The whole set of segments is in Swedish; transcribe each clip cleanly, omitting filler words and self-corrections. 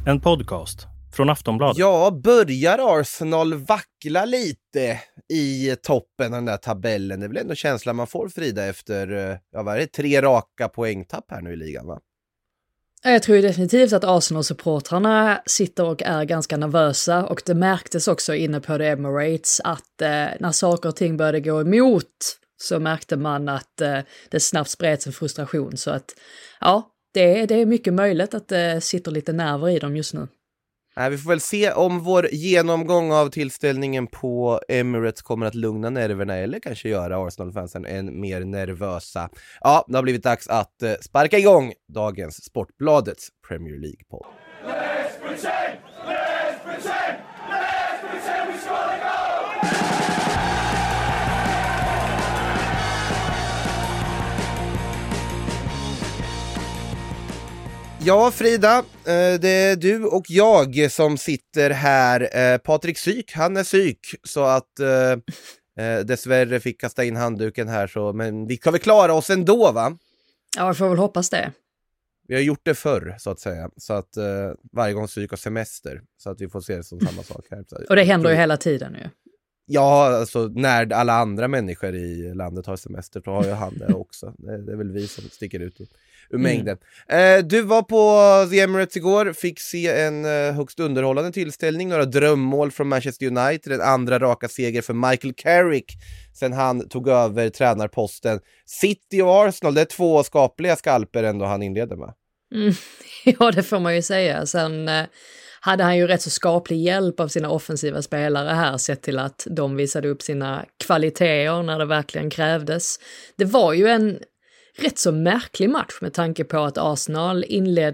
En podcast från Aftonbladet. Ja, börjar Arsenal vackla lite i toppen av den där tabellen? Det är väl ändå känslan man får, Frida, efter vad är det, 3 raka poängtapp här nu i ligan, va? Jag tror definitivt att Arsenal-supportrarna sitter och är ganska nervösa, och det märktes också inne på The Emirates att när saker och ting började gå emot så märkte man att det snabbt spreds en frustration. Så att ja, det är mycket möjligt att det sitter lite nerver i dem just nu. Vi får väl se om vår genomgång av tillställningen på Emirates kommer att lugna nerverna eller kanske göra Arsenal-fansen än mer nervösa. Ja, det har blivit dags att sparka igång dagens Sportbladets Premier League-podd. Ja, Frida, det är du och jag som sitter här. Patrik Syk, han är syk, så att dessvärre fick kasta in handduken här. Så, men vi kan väl klara oss ändå, va? Ja, jag får väl hoppas det. Vi har gjort det förr, så att säga. Så att varje gång Syk har semester. Så att vi får se det som samma sak här. Och det händer ju hela tiden nu. Ja, alltså när alla andra människor i landet har semester så har ju han det också. Det är väl vi som sticker ut ur mängden. Du var på The Emirates igår, fick se en högst underhållande tillställning. Några drömmål från Manchester United, en andra raka seger för Michael Carrick sen han tog över tränarposten. City och Arsenal, det är 2 skapliga skalper ändå han inleder med. Ja, det får man ju säga. Sen hade han ju rätt så skaplig hjälp av sina offensiva spelare här, sett till att de visade upp sina kvaliteter när det verkligen krävdes. Det var ju en rätt så märklig match med tanke på att Arsenal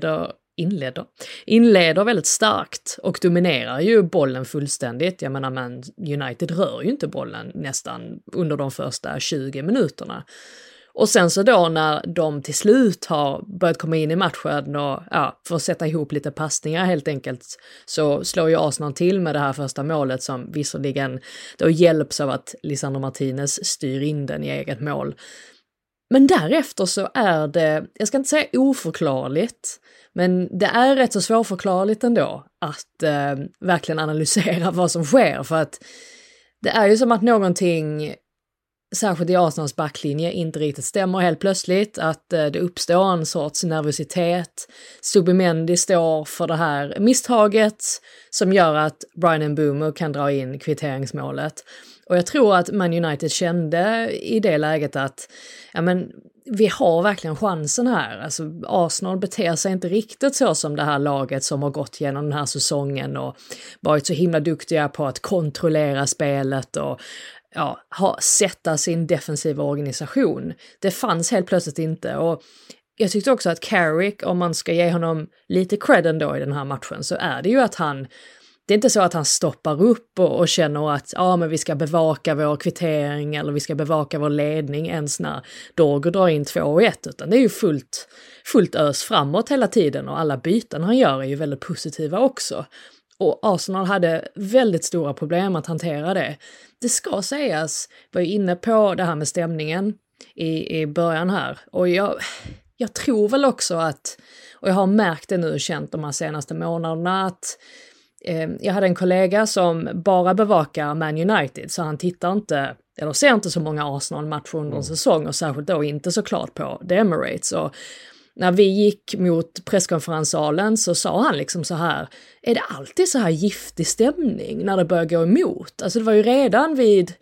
inleder väldigt starkt och dominerar ju bollen fullständigt. Jag menar, men United rör ju inte bollen nästan under de första 20 minuterna. Och sen så då när de till slut har börjat komma in i matchen och för att sätta ihop lite passningar helt enkelt, så slår ju Arsenal till med det här första målet som visserligen då hjälps av att Lisandro Martinez styr in den i eget mål. Men därefter så är det, jag ska inte säga oförklarligt, men det är rätt så svårförklarligt ändå att verkligen analysera vad som sker, för att det är ju som att någonting, särskilt i Arsenals backlinje, inte riktigt stämmer helt plötsligt, att det uppstår en sorts nervositet. Zubimendi står för det här misstaget som gör att Bryan Mbeumo kan dra in kvitteringsmålet. Och jag tror att Man United kände i det läget att vi har verkligen chansen här. Alltså, Arsenal beter sig inte riktigt så som det här laget som har gått igenom den här säsongen och varit så himla duktiga på att kontrollera spelet och sätta sin defensiva organisation. Det fanns helt plötsligt inte, och jag tyckte också att Carrick, om man ska ge honom lite cred ändå i den här matchen, så är det ju att det är inte så att han stoppar upp och känner att men vi ska bevaka vår kvittering eller vi ska bevaka vår ledning ens när Dorgo drar in 2-1, utan det är ju fullt ös framåt hela tiden, och alla byten han gör är ju väldigt positiva också. Och Arsenal hade väldigt stora problem att hantera det. Det ska sägas, var ju inne på det här med stämningen i början här. Och jag tror väl också att, och jag har märkt det nu och känt de här senaste månaderna, att jag hade en kollega som bara bevakar Man United, så han ser inte så många Arsenal-matcher under en säsong, och särskilt då inte såklart på The Emirates. Och när vi gick mot presskonferenssalen så sa han liksom så här: är det alltid så här giftig stämning när det börjar gå emot? Alltså det var ju redan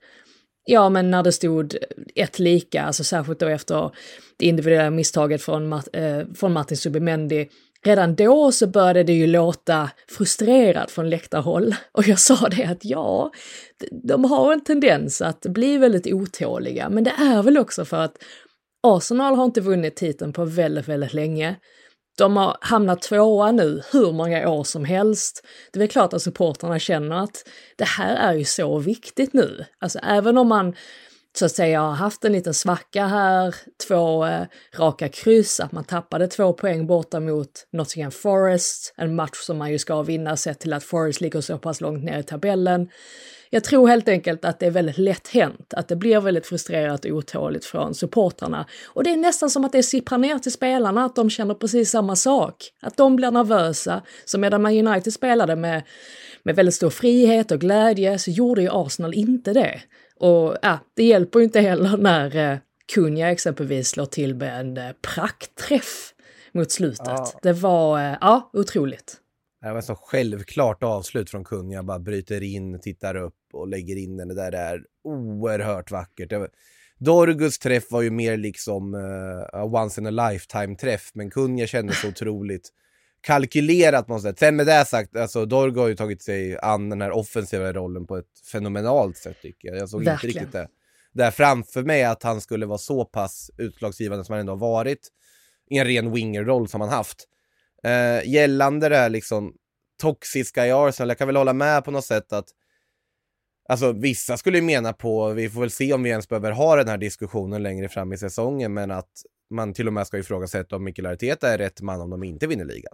men när det stod 1-1, alltså särskilt då efter det individuella misstaget från Martin Zubimendi. Redan då så började det ju låta frustrerat från läktarhåll. Och jag sa det att de har en tendens att bli väldigt otåliga. Men det är väl också för att Arsenal har inte vunnit titeln på väldigt, väldigt länge. De har hamnat 2:a nu hur många år som helst. Det är väl klart att supporterna känner att det här är ju så viktigt nu. Alltså även om man så att säga har haft en liten svacka här, 2 raka kryss, att man tappade 2 poäng borta mot Nottingham Forest, en match som man ju ska vinna sett till att Forest ligger så pass långt ner i tabellen. Jag tror helt enkelt att det är väldigt lätt hänt, att det blir väldigt frustrerat och otåligt från supportrarna. Och det är nästan som att det sipprar ner till spelarna, att de känner precis samma sak. Att de blir nervösa, så medan Man United spelade med väldigt stor frihet och glädje så gjorde ju Arsenal inte det. Och det hjälper ju inte heller när Cunha exempelvis slår till med en praktträff mot slutet. Ja. Det var otroligt. Det var så självklart avslut från Cunha. Bara bryter in, tittar upp och lägger in den. Det där är oerhört vackert. Dorgus träff var ju mer liksom once in a lifetime träff. Men Cunha kändes så otroligt kalkylerat måste jag säga. Sen med det sagt, alltså Dorgo har ju tagit sig an den här offensiva rollen på ett fenomenalt sätt tycker jag. Jag såg inte riktigt det där framför mig att han skulle vara så pass utslagsgivande som han ändå har varit i en ren winger-roll som han haft. Gällande det här liksom toxiska i Arsenal, jag kan väl hålla med på något sätt att alltså vissa skulle ju mena på, vi får väl se om vi ens behöver ha den här diskussionen längre fram i säsongen, men att man till och med ska ifrågasätta om Mikel Arteta är rätt man om de inte vinner ligan.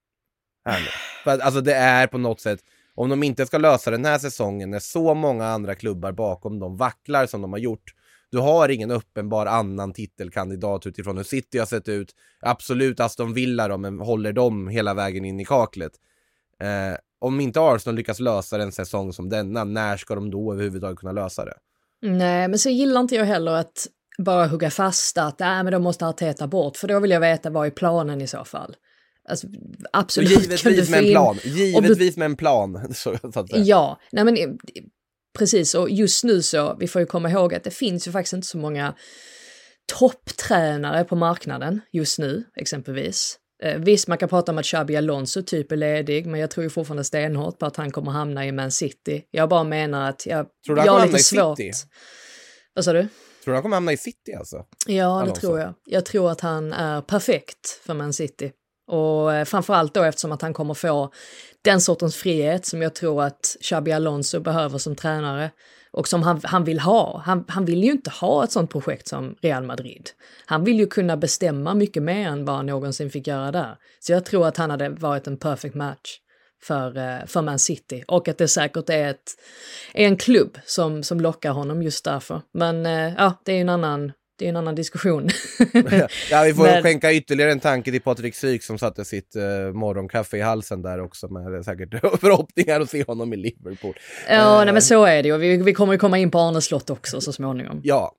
För att, alltså det är på något sätt, om de inte ska lösa den här säsongen när så många andra klubbar bakom de vacklar som de har gjort, du har ingen uppenbar annan titelkandidat utifrån hur City har sett ut. Absolut Aston Villa då, men håller de hela vägen in i kaklet. Om inte Arsenal lyckas lösa en säsong som denna, när ska de då överhuvudtaget kunna lösa det? Nej, men så gillar inte jag heller att bara hugga fast att men de måste Arteta bort, för då vill jag veta vad är planen i så fall. Alltså, absolut. Givetvis med en plan. Givetvis med en plan. Så att säga. Ja, nej men precis, och just nu så, vi får ju komma ihåg att det finns ju faktiskt inte så många topptränare på marknaden just nu, exempelvis. Visst, man kan prata om att Xabi Alonso typ är ledig, men jag tror ju fortfarande stenhårt på att han kommer hamna i Man City. Jag bara menar att jag har lite svårt. Vad sa du? Tror du han kommer hamna i City alltså? Ja, Alonso? Det tror jag. Jag tror att han är perfekt för Man City. Och framförallt då eftersom att han kommer få den sortens frihet som jag tror att Xabi Alonso behöver som tränare och som han vill ha. Han vill ju inte ha ett sånt projekt som Real Madrid. Han vill ju kunna bestämma mycket mer än vad han någonsin fick göra där. Så jag tror att han hade varit en perfect match för Man City. Och att det säkert är en klubb som lockar honom just därför. Men det är en annan diskussion. Ja, vi får skänka ytterligare en tanke till Patrik Syk som satte sitt morgonkaffe i halsen där också med säkert förhoppningar att se honom i Liverpool. Ja, nej, men så är det ju. Vi kommer ju komma in på Arne Slott också så småningom. Ja.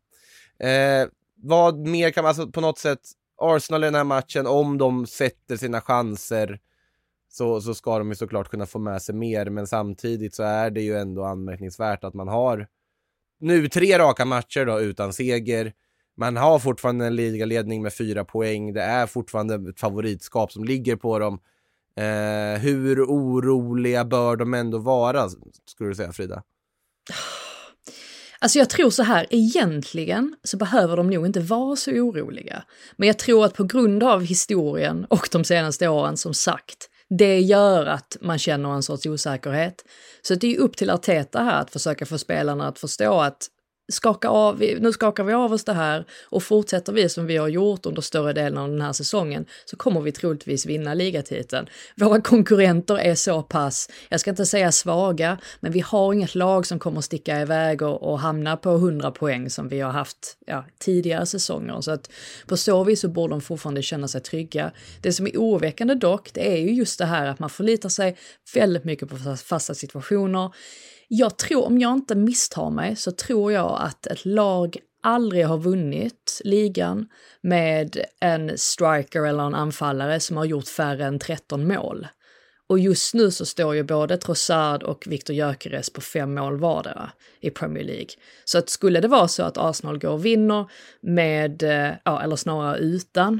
Vad mer kan man, alltså på något sätt, Arsenal i den här matchen, om de sätter sina chanser så ska de ju såklart kunna få med sig mer, men samtidigt så är det ju ändå anmärkningsvärt att man har nu 3 raka matcher då utan seger. Man har fortfarande en ligaledning med 4 poäng. Det är fortfarande ett favoritskap som ligger på dem. Hur oroliga bör de ändå vara, skulle du säga, Frida? Alltså jag tror så här, egentligen så behöver de nog inte vara så oroliga. Men jag tror att på grund av historien och de senaste åren, som sagt, det gör att man känner en sorts osäkerhet. Så det är upp till Arteta här att försöka få spelarna att förstå att nu skakar vi av oss det här och fortsätter vi som vi har gjort under större delen av den här säsongen så kommer vi troligtvis vinna ligatiteln. Våra konkurrenter är så pass, jag ska inte säga svaga, men vi har inget lag som kommer sticka iväg och hamna på 100 poäng som vi har haft tidigare säsonger. Så att på så vis så borde de fortfarande känna sig trygga. Det som är oroväckande dock, det är ju just det här att man förlitar sig väldigt mycket på fasta situationer. Jag tror, om jag inte misstar mig, så tror jag att ett lag aldrig har vunnit ligan med en striker eller en anfallare som har gjort färre än 13 mål. Och just nu så står ju både Trossard och Victor Gyökeres på 5 mål vardera i Premier League. Så att skulle det vara så att Arsenal går och vinner med, eller snarare utan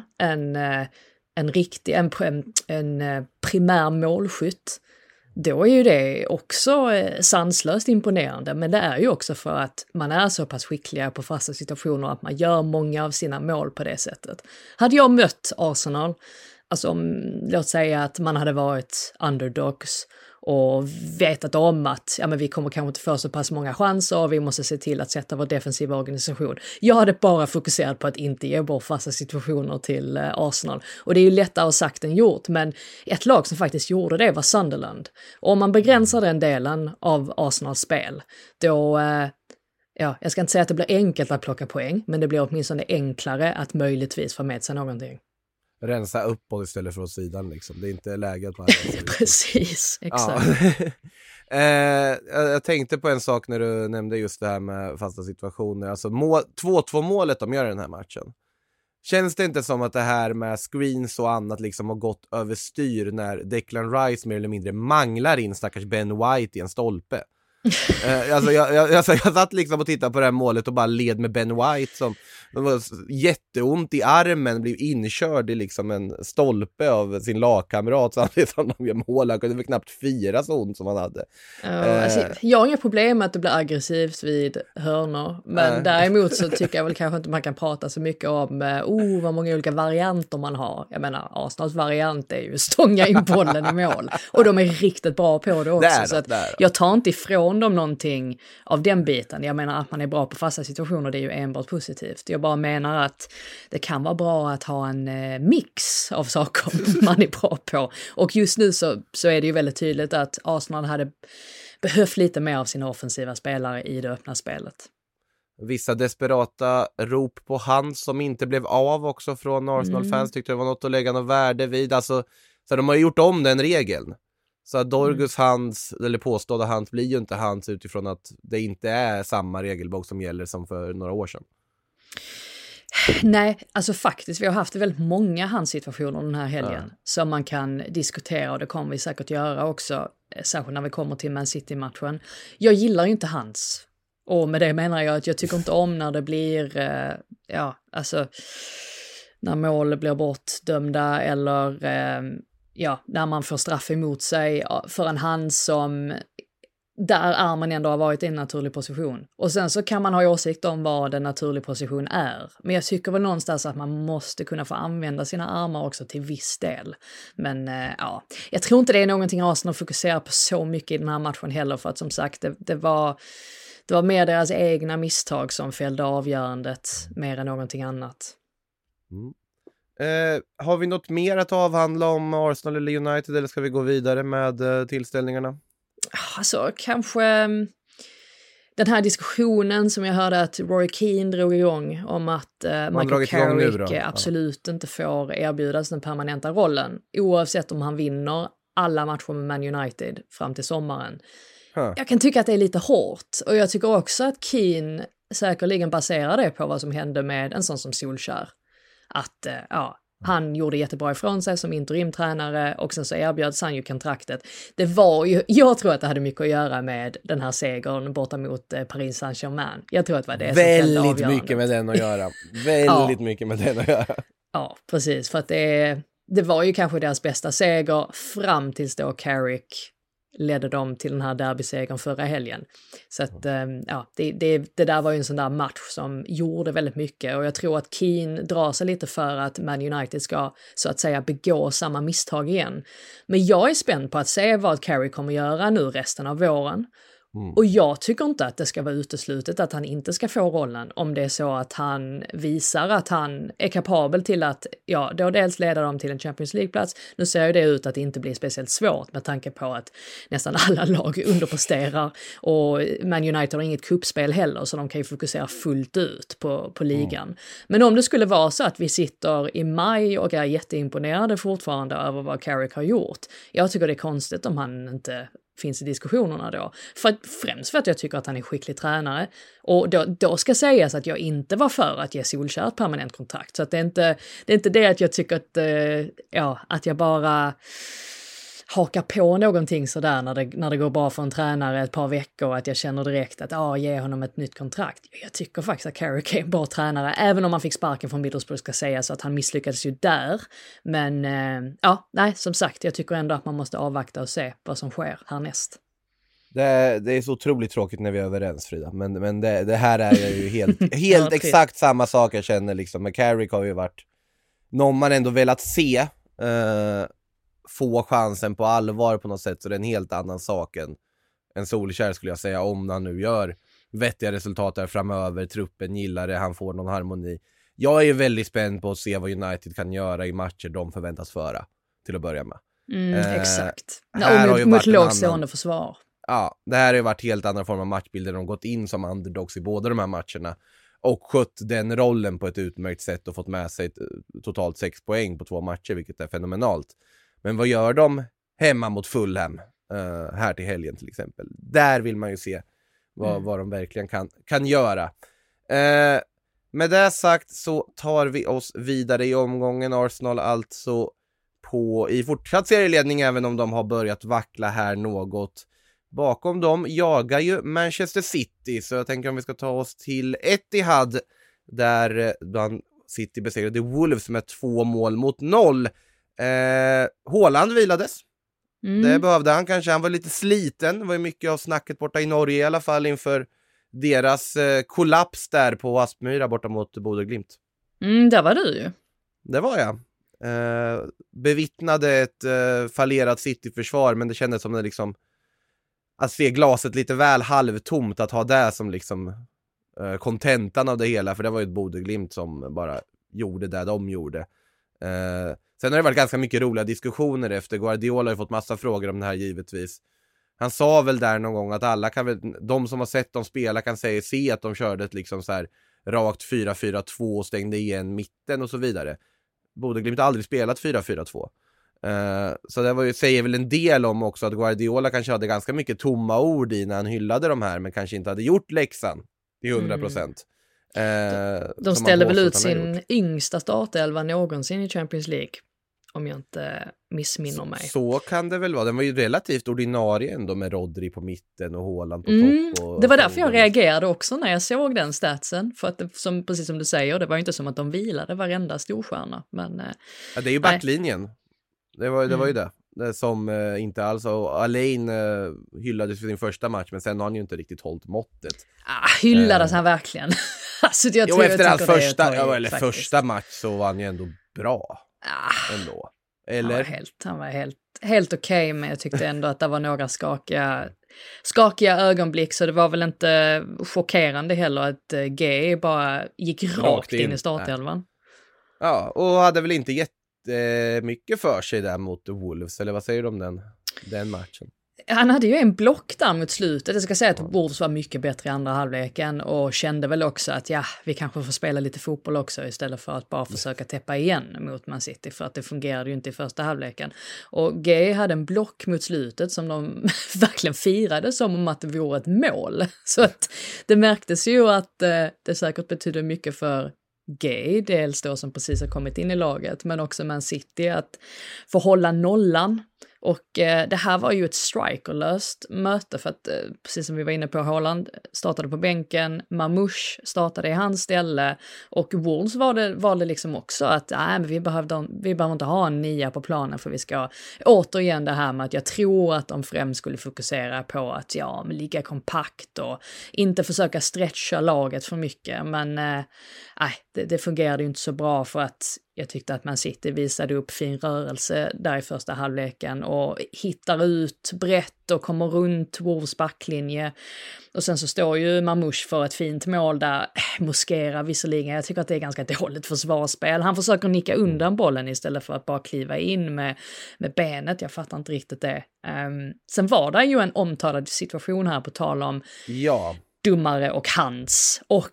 en primär målskytt, då är ju det också sanslöst imponerande, men det är ju också för att man är så pass skickliga på fasta situationer att man gör många av sina mål på det sättet. Hade jag mött Arsenal, alltså låt säga att man hade varit underdogs och vetat om att men vi kommer kanske inte få så pass många chanser och vi måste se till att sätta vår defensiva organisation. Jag hade bara fokuserat på att inte ge bort fasta situationer till Arsenal. Och det är ju lättare sagt än gjort, men ett lag som faktiskt gjorde det var Sunderland. Och om man begränsar den delen av Arsenals spel, då jag ska inte säga att det blir enkelt att plocka poäng, men det blir åtminstone enklare att möjligtvis få med sig någonting. Rensa uppåt istället för åt sidan liksom. Det är inte läget på Precis, exakt. Ja. Jag tänkte på en sak när du nämnde just det här med fasta situationer. Alltså 2-2 målet de gör i den här matchen. Känns det inte som att det här med screens och annat liksom har gått överstyr när Declan Rice mer eller mindre manglar in stackars Ben White i en stolpe? Jag satt liksom och tittade på det här målet och bara led med Ben White som var jätteont i armen, blev inkörd i liksom en stolpe av sin lagkamrat samtidigt som de gör mål. Han kunde väl knappt fira så ont som han hade. Alltså, jag har inga problem med att det blir aggressivt vid hörnor, men däremot så tycker jag väl kanske inte man kan prata så mycket om vad många olika varianter man har. Jag menar, Arsenals variant är ju stånga in bollen i mål och de är riktigt bra på det också. Så att jag tar inte ifrån dem någonting av den biten. Jag menar att man är bra på fasta situationer, det är ju enbart positivt. Jag bara menar att det kan vara bra att ha en mix av saker man är bra på. Och just nu så är det ju väldigt tydligt att Arsenal hade behövt lite mer av sina offensiva spelare i det öppna spelet. Vissa desperata rop på hand som inte blev av också från Arsenal-fans tyckte det var något att lägga något värde vid. Alltså, så de har gjort om den regeln. Så att Dorgus hands, eller påstådda hands, blir ju inte hands utifrån att det inte är samma regelbok som gäller som för några år sedan. Nej, alltså faktiskt, vi har haft väldigt många handsituationer den här helgen som man kan diskutera, och det kommer vi säkert göra också, särskilt när vi kommer till Man City-matchen. Jag gillar ju inte hands, och med det menar jag att jag tycker inte om när det blir, när mål blir bortdömda eller när man får straff emot sig för en hand som där armen ändå har varit i en naturlig position. Och sen så kan man ha åsikt om vad en naturlig position är. Men jag tycker väl någonstans att man måste kunna få använda sina armar också till viss del. Men jag tror inte det är någonting Arsenal fokuserar på så mycket i den här matchen heller, för att som sagt det var mer deras egna misstag som fällde avgörandet mer än någonting annat. Har vi något mer att avhandla om Arsenal eller United, eller ska vi gå vidare med tillställningarna? Alltså kanske den här diskussionen som jag hörde att Roy Keane drog igång om att Michael Carrick absolut inte får erbjudas den permanenta rollen oavsett om han vinner alla matcher med Man United fram till sommaren. Jag kan tycka att det är lite hårt, och jag tycker också att Keane säkerligen baserar det på vad som hände med en sån som Solskjaer. Att han gjorde jättebra ifrån sig som interimtränare och sen så erbjöds han ju kontraktet. Det var ju, jag tror att det hade mycket att göra med den här segern borta mot Paris Saint-Germain. Jag tror att det var det som fällde avgörandet. Väldigt mycket med den att göra. Väldigt mycket med den att göra. Ja, precis. För att det var ju kanske deras bästa seger fram tills då Carrick ledde dem till den här derbysegern förra helgen. Så att det där var ju en sån där match som gjorde väldigt mycket, och jag tror att Keane drar sig lite för att Man United ska så att säga begå samma misstag igen. Men jag är spänd på att se vad Carrick kommer göra nu resten av våren. Och jag tycker inte att det ska vara uteslutet att han inte ska få rollen om det är så att han visar att han är kapabel till att då dels leda dem till en Champions League-plats. Nu ser ju det ut att det inte blir speciellt svårt med tanke på att nästan alla lag underpresterar, och Man United har inget kuppspel heller, så de kan ju fokusera fullt ut på ligan. Men om det skulle vara så att vi sitter i maj och är jätteimponerade fortfarande över vad Carrick har gjort, jag tycker det är konstigt om han inte finns i diskussionerna då. Främst för att jag tycker att han är skicklig tränare. Och då ska sägas att jag inte var för att ge Solskjaer ett permanent kontrakt. Så att det är inte det att jag tycker att jag bara hakar på någonting sådär när det går bra för en tränare ett par veckor, att jag känner direkt att ge honom ett nytt kontrakt. Jag tycker faktiskt att Carrick är en bra tränare, även om han fick sparken från Middlesbrough, ska säga, så att han misslyckades ju där. Men som sagt, jag tycker ändå att man måste avvakta och se vad som sker härnäst. Det är så otroligt tråkigt när vi är överens, Frida, men det här är ju helt exakt samma sak jag känner liksom. Men Carrick har ju varit någon man ändå velat se få chansen på allvar på något sätt, så det är en helt annan sak än Solskjær skulle jag säga, om han nu gör vettiga resultat där framöver, truppen gillar det, han får någon harmoni. Jag är väldigt spänd på att se vad United kan göra i matcher de förväntas föra till att börja med. Exakt. Mot lågstående försvar. Ja, det här har ju varit helt andra former av matchbilder. De har gått in som underdogs i båda de här matcherna och skött den rollen på ett utmärkt sätt och fått med sig totalt 6 poäng på 2 matcher, vilket är fenomenalt. Men vad gör de hemma mot Fulham här till helgen till exempel? Där vill man ju se vad de verkligen kan göra. Med det sagt så tar vi oss vidare i omgången. Arsenal alltså i fortsatt serieledning, även om de har börjat vackla här något. Bakom dem jagar ju Manchester City, så jag tänker om vi ska ta oss till Etihad där City besegrade Wolves med 2-0. Haaland vilades. Det behövde han kanske, han var lite sliten. Det var ju mycket av snacket borta i Norge i alla fall inför deras kollaps där på Aspmyra borta mot Bodø Glimt. Där var du ju. Det var jag. Bevittnade ett fallerat City-försvar, men det kändes som det liksom att se glaset lite väl halvtomt, att ha det som liksom kontentan av det hela, för det var ju ett Bodø Glimt som bara gjorde det de gjorde. Sen har det varit ganska mycket roliga diskussioner efter. Guardiola har ju fått massa frågor om det här givetvis. Han sa väl där någon gång att alla kan väl, de som har sett dem spela kan se att de körde ett liksom så här rakt 4-4-2 och stängde igen mitten och så vidare. Bodø Glimt har aldrig spelat 4-4-2. Så det säger väl en del om också att Guardiola kanske hade ganska mycket tomma ord i när han hyllade de här, men kanske inte hade gjort läxan till 100%. De ställde väl ut sin yngsta startelva någonsin i Champions League, om jag inte missminner mig. Så kan det väl vara. Den var ju relativt ordinarie ändå med Rodri på mitten och Haaland på topp. Det var därför jag reagerade också när jag såg den statsen. För att precis som du säger, det var ju inte som att de vilade varenda storstjärna. Men, ja, det är ju backlinjen. Det var ju det som inte alls. Och Alain hyllades för sin första match, men sen har han ju inte riktigt hållit måttet. Hyllades han verkligen? Alltså, efter hans första match så var han ju ändå bra. Ändå. Eller? Han var helt okej, men jag tyckte ändå att det var några skakiga ögonblick, så det var väl inte chockerande heller att G bara gick rakt in i startelvan. Ja, och hade väl inte jättemycket för sig där mot Wolves, eller vad säger du om den matchen? Han hade ju en block där mot slutet. Jag ska säga att Wolves var mycket bättre i andra halvleken och kände väl också att vi kanske får spela lite fotboll också istället för att bara försöka täppa igen mot Man City, för att det fungerade ju inte i första halvleken. Och G hade en block mot slutet som de verkligen firade som om att det vore ett mål. Så att det märktes ju att det säkert betyder mycket för G, dels då som precis har kommit in i laget, men också Man City att få hålla nollan. Och det här var ju ett strikerlöst möte, för att precis som vi var inne på, Haaland startade på bänken, Mamouche startade i hans ställe, och Wolves valde liksom också att men vi behöver inte ha en 9 på planen, för vi ska återigen det här med att jag tror att de främst skulle fokusera på att ligga kompakt och inte försöka stretcha laget för mycket, men det fungerade ju inte så bra, för att jag tyckte att Man City visade upp fin rörelse där i första halvleken och hittar ut brett och kommer runt Wolves backlinje. Och sen så står ju Mamouche för ett fint mål där. Mosquera visserligen, jag tycker att det är ganska dåligt försvarsspel. Han försöker nicka undan bollen istället för att bara kliva in med benet. Jag fattar inte riktigt det. Sen var det ju en omtalad situation här på tal om domare och hands. Och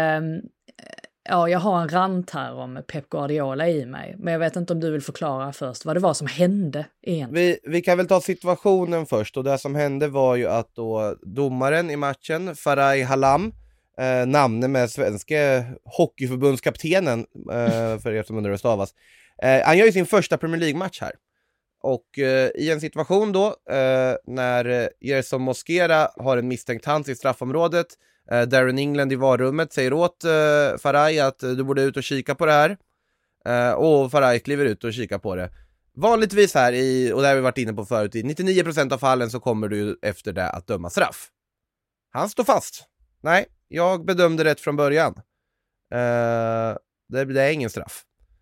jag har en rant här om Pep Guardiola i mig, men jag vet inte om du vill förklara först vad det var som hände egentligen. Vi kan väl ta situationen först, och det som hände var ju att då domaren i matchen, Farai Halam, namne med svenska hockeyförbundskaptenen, för er som undrar hur det stavas, han gör ju sin första Premier League-match här. Och i en situation då, när Gerson Mosquera har en misstänkt hand i straffområdet, Darren England i varummet säger åt Farai att du borde ut och kika på det här. Och Farai kliver ut och kikar på det. Vanligtvis här, och det har vi varit inne på förut, i 99% av fallen så kommer du efter det att döma straff. Han står fast. Nej, jag bedömde rätt från början. Det är ingen straff.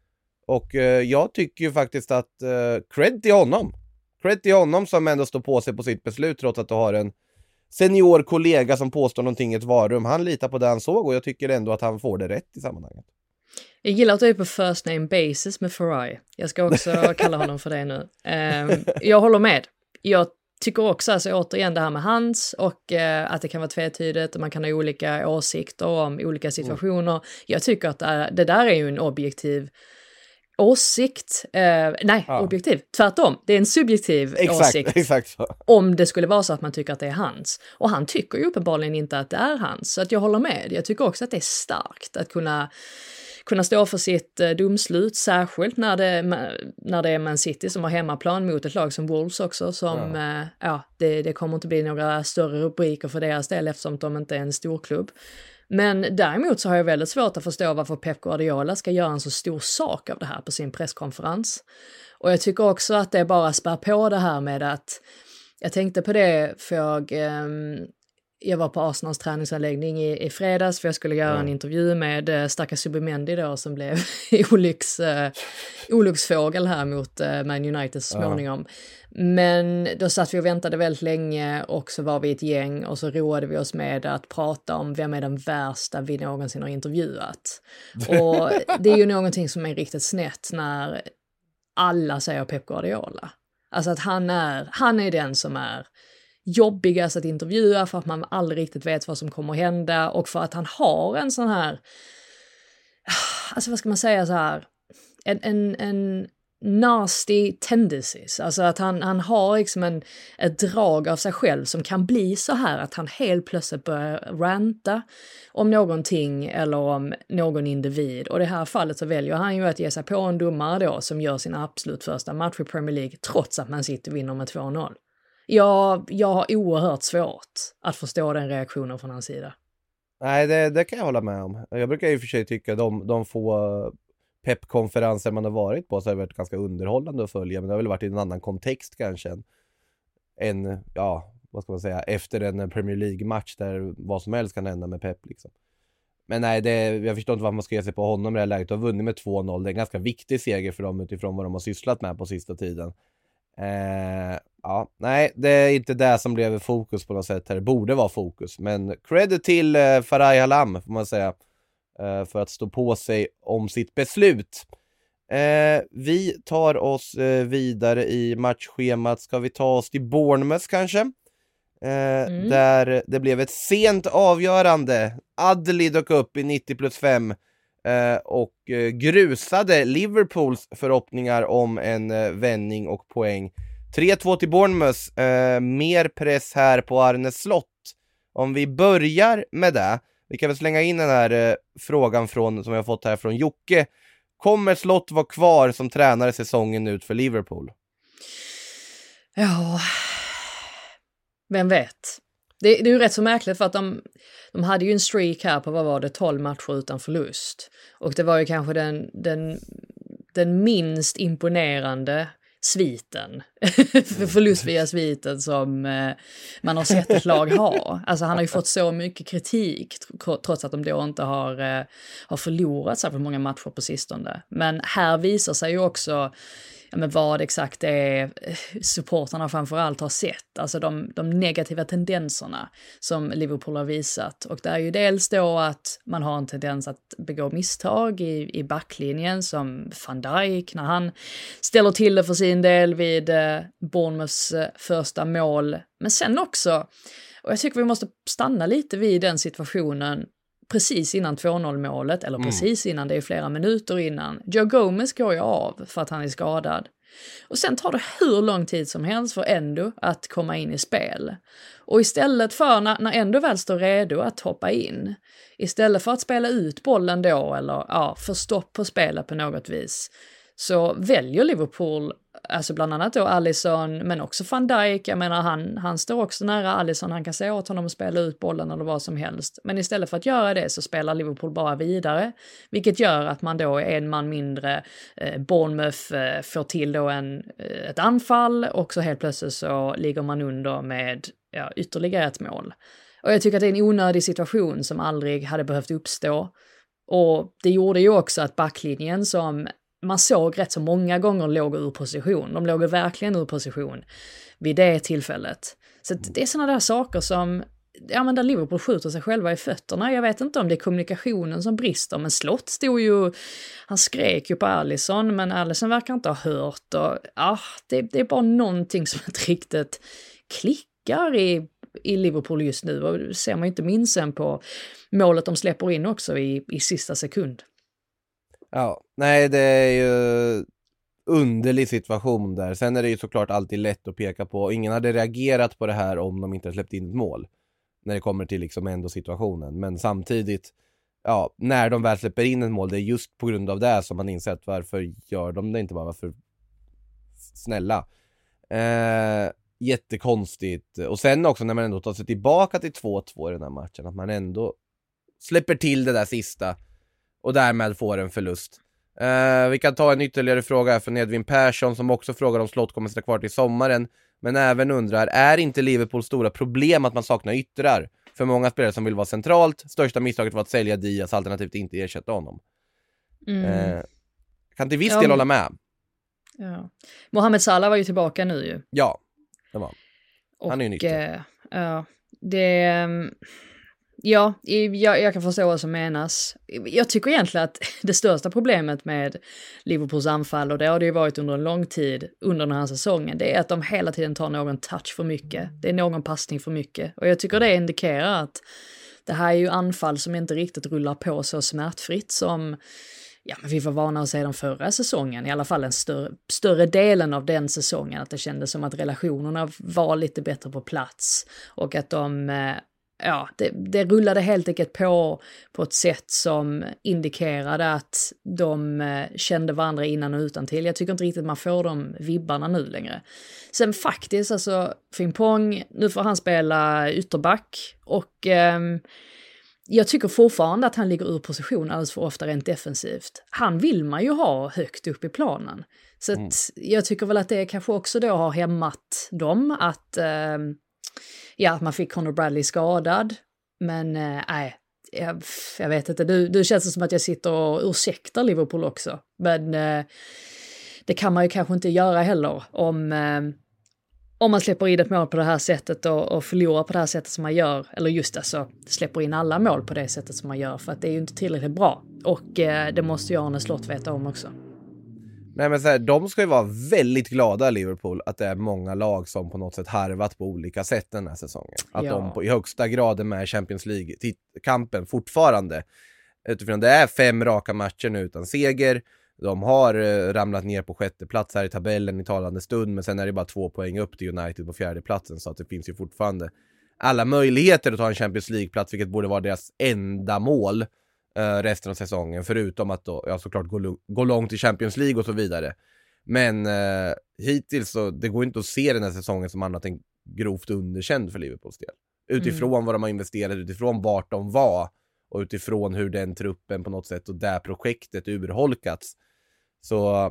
Och jag tycker ju faktiskt att cred till honom. Cred till honom som ändå står på sig på sitt beslut trots att du har en senior kollega som påstår någonting i ett varum. Han litar på det han såg och jag tycker ändå att han får det rätt i sammanhanget. Jag gillar att du är på first name basis med Farai. Jag ska också kalla honom för det nu. Jag håller med. Jag tycker också, alltså återigen det här med hans och att det kan vara tvetydigt och man kan ha olika åsikter om olika situationer. Jag tycker att det där är ju en objektiv åsikt. Objektiv. Tvärtom. Det är en subjektiv åsikt. Exakt så. Om det skulle vara så att man tycker att det är hans. Och han tycker ju uppenbarligen inte att det är hans. Så att jag håller med. Jag tycker också att det är starkt att kunna stå för sitt domslut, särskilt när det är Man City som har hemmaplan mot ett lag som Wolves också, som det kommer inte bli några större rubriker för deras del eftersom de inte är en stor klubb. Men däremot så har jag väldigt svårt att förstå varför Pep Guardiola ska göra en så stor sak av det här på sin presskonferens. Och jag tycker också att det bara spär på det här med att, jag tänkte på det för jag var på Arsenals träningsanläggning i fredags för jag skulle göra en intervju med stackars Subimendi då som blev olycksfågel här mot Man United så småningom. Men då satt vi och väntade väldigt länge och så var vi ett gäng och så roade vi oss med att prata om vem är den värsta vi någonsin har intervjuat. Och det är ju någonting som är riktigt snett när alla säger Pep Guardiola. Alltså att han är den som är jobbigast att intervjua för att man aldrig riktigt vet vad som kommer att hända och för att han har en sån här, alltså vad ska man säga så här, en nasty tendencies, alltså att han har liksom ett drag av sig själv som kan bli så här att han helt plötsligt börjar ranta om någonting eller om någon individ, och i det här fallet så väljer han ju att ge sig på en domare då som gör sin absolut första match i Premier League trots att Man City vinner med 2-0. Jag har oerhört svårt att förstå den reaktionen från hans sida. Nej, det kan jag hålla med om. Jag brukar ju för sig tycka de få peppkonferenser man har varit på så har det varit ganska underhållande att följa, men det har väl varit i en annan kontext kanske än vad ska man säga, efter en Premier League-match där vad som helst kan hända med Pep liksom. Men nej, jag förstår inte varför man ska ge sig på honom i det här läget. De har vunnit med 2-0. Det är en ganska viktig seger för dem utifrån vad de har sysslat med på sista tiden. Nej, det är inte det som blev fokus på något sätt här. Det borde vara fokus. Men credit till Farai Halam får man säga. För att stå på sig om sitt beslut. Vi tar oss vidare i matchschemat. Ska vi ta oss till Bournemouth kanske? Där det blev ett sent avgörande. Adli dök upp i 90+5 och grusade Liverpools förhoppningar om en vändning och poäng. 3-2 till Bournemouth. Mer press här på Arne Slott. Om vi börjar med det. Vi kan väl slänga in den här frågan som jag har fått här från Jocke. Kommer Slott vara kvar som tränare säsongen ut för Liverpool? Ja, vem vet. Det är ju rätt så märkligt för att de hade ju en streak här på, vad var det, 12 matcher utan förlust. Och det var ju kanske den minst imponerande sviten, förlust via sviten som man har sett ett lag ha. Alltså han har ju fått så mycket kritik trots att de då inte har förlorat så för många matcher på sistone. Men här visar sig ju också vad exakt det är supportarna framförallt har sett. Alltså de negativa tendenserna som Liverpool har visat. Och det är ju dels då att man har en tendens att begå misstag i backlinjen som Van Dijk när han ställer till det för sin del vid Bournemouths första mål. Men sen också, och jag tycker vi måste stanna lite vid den situationen precis innan 2-0-målet, eller precis innan, det är flera minuter innan. Joe Gomez går ju av för att han är skadad. Och sen tar det hur lång tid som helst för Endo att komma in i spel. Och istället för, när Endo väl står redo att hoppa in, istället för att spela ut bollen då, eller få stopp på spelet på något vis, så väljer Liverpool, alltså bland annat då Alisson, men också Van Dijk. Jag menar han står också nära Alisson, han kan säga åt honom att spela ut bollen eller vad som helst. Men istället för att göra det så spelar Liverpool bara vidare, vilket gör att man då är en man mindre. Bournemouth får till då ett anfall och så helt plötsligt så ligger man under med ytterligare ett mål. Och jag tycker att det är en onödig situation som aldrig hade behövt uppstå. Och det gjorde ju också att backlinjen som man såg rätt så många gånger låg ur position. De låg verkligen ur position vid det tillfället. Så det är sådana där saker som, ja men där Liverpool skjuter sig själva i fötterna. Jag vet inte om det är kommunikationen som brister, men Slott stod ju, han skrek ju på Alisson, men Alisson verkar inte ha hört. Och, ja, det är bara någonting som inte riktigt klickar i Liverpool just nu. Och det ser man inte minst än på målet de släpper in också i sista sekund. Ja, nej det är ju underlig situation där. Sen är det ju såklart alltid lätt att peka på. Ingen hade reagerat på det här om de inte släppt in ett mål. När det kommer till liksom ändå situationen. Men samtidigt, ja, när de väl släpper in ett mål, det är just på grund av det som man insett varför gör de det inte bara, varför snälla. Jättekonstigt. Och sen också när man ändå tar sig tillbaka till 2-2 i den här matchen, att man ändå släpper till det där sista och därmed får en förlust. Vi kan ta en ytterligare fråga från Edvin Persson som också frågar om Slott kommer att stå kvar till sommaren, men även undrar, är inte Liverpools stora problem att man saknar yttrar? För många spelare som vill vara centralt, största misstaget var att sälja Diaz alternativt inte ersätta honom. Kan till viss del hålla med. Ja. Mohamed Salah var ju tillbaka nu ju. Ja, det var han är ju nyttig. Jag kan förstå vad som menas. Jag tycker egentligen att det största problemet med Liverpools anfall, och det har det ju varit under en lång tid under den här säsongen, det är att de hela tiden tar någon touch för mycket. Det är någon passning för mycket. Och jag tycker det indikerar att det här är ju anfall som inte riktigt rullar på så smärtfritt som men vi var vana att se den förra säsongen, i alla fall en större delen av den säsongen, att det kändes som att relationerna var lite bättre på plats och att det rullade helt enkelt på ett sätt som indikerade att de kände varandra innan och utan till. Jag tycker inte riktigt man får de vibbarna nu längre. Sen faktiskt, alltså Frimpong, nu får han spela ytterback och jag tycker fortfarande att han ligger ur position alldeles för ofta rent defensivt. Han vill man ju ha högt upp i planen. Så att jag tycker väl att det kanske också då har hämmat dem att att man fick Conor Bradley skadad. Men jag vet inte. Du känns som att jag sitter och ursäktar Liverpool också. Men det kan man ju kanske inte göra heller om man släpper in ett mål på det här sättet och förlorar på det här sättet som man gör, eller just alltså släpper in alla mål på det sättet som man gör, för att det är ju inte tillräckligt bra. Och det måste ju Arne Slott veta om också. Nej men så här, de ska ju vara väldigt glada, Liverpool, att det är många lag som på något sätt harvat på olika sätt den här säsongen. Att de i högsta grad är med i Champions League-kampen fortfarande. Utifrån det är 5 raka matcher nu utan seger. De har ramlat ner på 6:e plats här i tabellen i talande stund, men sen är det bara 2 poäng upp till United på 4:e platsen, så att det finns ju fortfarande alla möjligheter att ta en Champions League-plats, vilket borde vara deras enda mål resten av säsongen, förutom att då, såklart gå långt i Champions League och så vidare. Men hittills så det går inte att se den här säsongen som annat än grovt underkänd för Liverpools del. Utifrån vad de har investerat, utifrån vart de var och utifrån hur den truppen på något sätt och det projektet urholkats. Så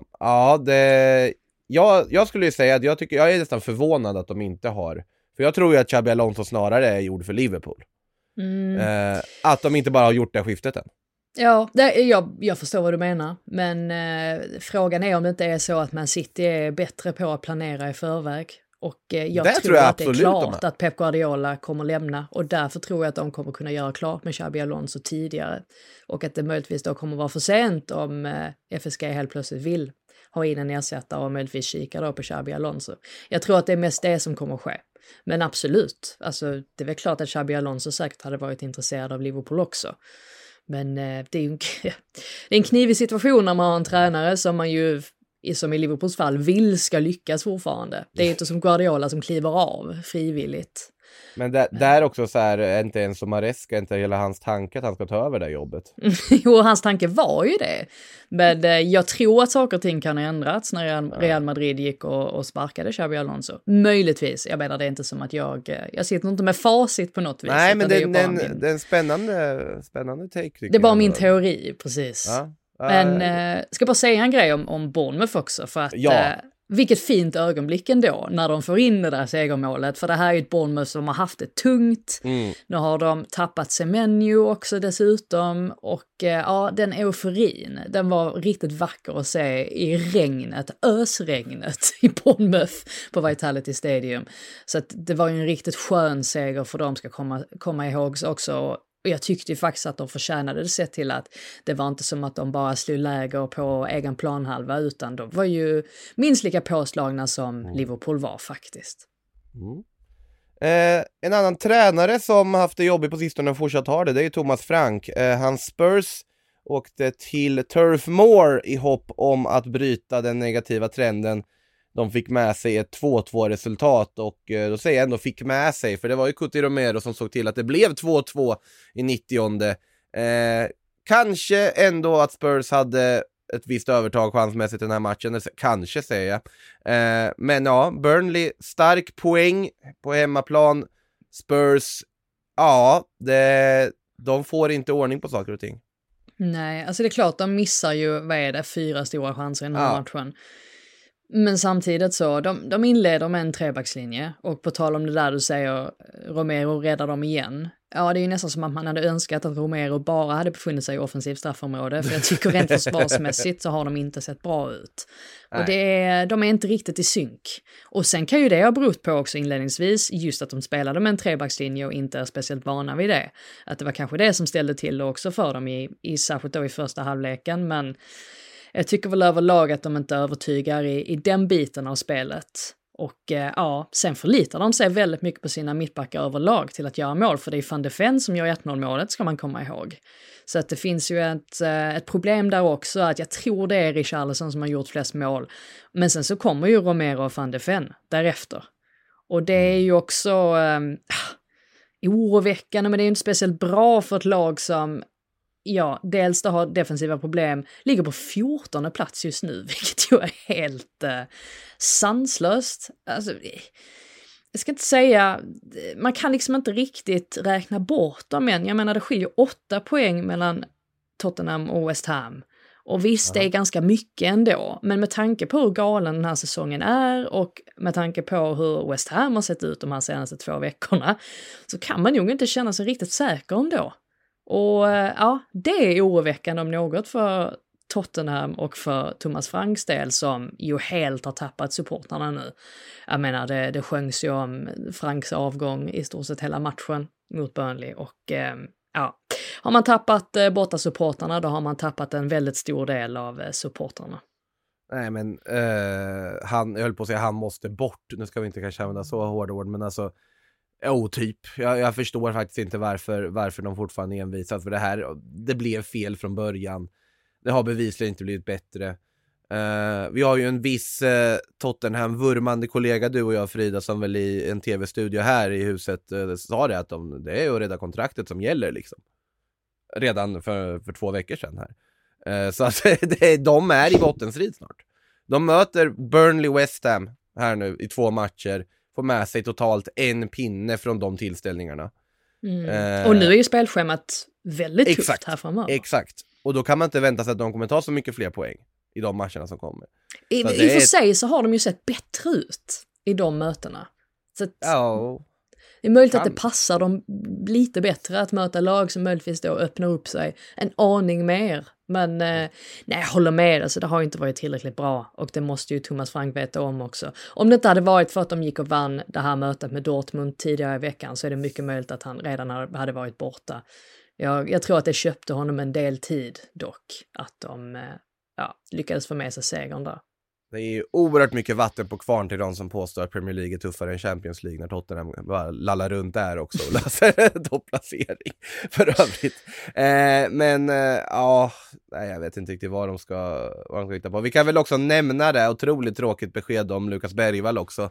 jag skulle ju säga att jag är nästan förvånad att de inte har, för jag tror ju att Xabi Alonso snarare är gjord för Liverpool. Att de inte bara har gjort det skiftet än. Ja, jag förstår vad du menar, men frågan är om det inte är så att Man City är bättre på att planera i förväg. Och jag tror att det är klart att Pep Guardiola kommer lämna, och därför tror jag att de kommer kunna göra klart med Xabi Alonso tidigare, och att det möjligtvis då kommer vara för sent om FSG helt plötsligt vill ha in en ersättare och möjligtvis kika då på Xabi Alonso. Jag tror att det är mest det som kommer ske. Men absolut, alltså det är väl klart att Xabi Alonso säkert hade varit intresserad av Liverpool också. Men det är ju en knivig situation när man har en tränare som man ju, som i Liverpools fall, vill ska lyckas fortfarande. Det är inte som Guardiola som kliver av frivilligt. Men där också så här, inte ens som Maresca, inte hela hans tanke att han ska ta över det jobbet. Jo, hans tanke var ju det. Men jag tror att saker och ting kan ha ändrats när Real Madrid gick och sparkade Xabi Alonso. Möjligtvis. Jag menar, det är inte som att jag sitter inte med facit på något vis. Nej, men det är en spännande take. Det är bara min teori, precis. Ja. Men ska bara säga en grej om Bournemouth också, för att vilket fint ögonblick ändå när de får in det där segermålet. För det här är ju ett Bournemouth som har haft det tungt. Nu har de tappat Semenyo också dessutom. Och ja, den euforin, den var riktigt vacker att se i regnet, ösregnet i Bournemouth på Vitality Stadium. Så att det var ju en riktigt skön seger för dem ska komma ihåg också. Och jag tyckte ju faktiskt att de förtjänade det, sett till att det var inte som att de bara slog läger på egen planhalva, utan de var ju minst lika påslagna som Liverpool var faktiskt. En annan tränare som haft det jobbigt på sistone och fortsatt har det är ju Thomas Frank. Hans Spurs åkte till Turf Moor i hopp om att bryta den negativa trenden. De fick med sig ett 2-2-resultat och då säger jag ändå fick med sig, för det var ju Cuti Romero som såg till att det blev 2-2 i 90:e. Kanske ändå att Spurs hade ett visst övertag chansmässigt i den här matchen, kanske säger jag. Men ja, Burnley, stark poäng på hemmaplan. Spurs, ja, de får inte ordning på saker och ting. Nej, alltså det är klart, de missar ju, vad är det, 4 stora chanser i den här matchen. Men samtidigt så, de inleder med en trebackslinje, och på tal om det där du säger, Romero räddar dem igen. Ja, det är ju nästan som att man hade önskat att Romero bara hade befunnit sig i offensivt straffområde, för jag tycker rent försvarsmässigt så har de inte sett bra ut. Och de är inte riktigt i synk. Och sen kan ju det ha berott på också inledningsvis, just att de spelade med en trebackslinje och inte är speciellt vana vid det. Att det var kanske det som ställde till det också för dem i särskilt då i första halvleken, men jag tycker väl överlag att de inte övertygar i den biten av spelet. Och ja, sen förlitar de sig väldigt mycket på sina mittbackar överlag till att göra mål. För det är Van de Ven som gör 1-0-målet, ska man komma ihåg. Så att det finns ju ett problem där också. Att jag tror det är Richarlison som har gjort flest mål. Men sen så kommer ju Romero och Van de Ven därefter. Och det är ju också oroväckande, men det är ju inte speciellt bra för ett lag som... Ja, dels då har defensiva problem, ligger på 14:e plats just nu, vilket ju är helt sanslöst. Alltså, jag ska inte säga, man kan liksom inte riktigt räkna bort dem än. Jag menar, det skiljer 8 poäng mellan Tottenham och West Ham. Och visst, det är ganska mycket ändå, men med tanke på hur galen den här säsongen är och med tanke på hur West Ham har sett ut de här senaste 2 veckorna, så kan man ju inte känna sig riktigt säker ändå. Och ja, det är oroväckande om något för Tottenham och för Thomas Franks del, som ju helt har tappat supportarna nu. Jag menar, det sjöngs ju om Franks avgång i stort sett hela matchen mot Burnley, och ja, har man tappat borta supportarna, då har man tappat en väldigt stor del av supportarna. Nej, men jag höll på att säga han måste bort. Nu ska vi inte kanske använda så hårda ord, men alltså typ. Jag förstår faktiskt inte varför de fortfarande envisas för det här. Det blev fel från början. Det har bevisligen inte blivit bättre. Vi har ju en viss Tottenham-vurmande kollega, du och jag, Frida, som väl i en tv-studio här i huset sa det, att det är ju redan kontraktet som gäller liksom. Redan för 2 veckor sedan här. Så att de är i bottenstrid snart. De möter Burnley West Ham här nu i 2 matcher. Får med sig totalt 1 pinne från de tillställningarna. Och nu är ju spelschemat väldigt tufft här framöver. Exakt. Och då kan man inte vänta sig att de kommer ta så mycket fler poäng i de matcherna som kommer. I och för sig så har de ju sett bättre ut i de mötena. Så att det är möjligt att det passar dem lite bättre att möta lag som möjligtvis då öppnar upp sig en aning mer. Men nej, jag håller med, alltså, det har inte varit tillräckligt bra, och det måste ju Thomas Frank veta om också. Om det inte hade varit för att de gick och vann det här mötet med Dortmund tidigare i veckan, så är det mycket möjligt att han redan hade varit borta. Jag tror att det köpte honom en del tid dock, att de lyckades få med sig segern där. Det är ju oerhört mycket vatten på kvarn till de som påstår att Premier League är tuffare än Champions League, när Tottenham bara lallar runt där också och löser topplacering för övrigt. Men jag vet inte riktigt vad de ska hitta på. Vi kan väl också nämna det otroligt tråkigt besked om Lukas Bergvall också,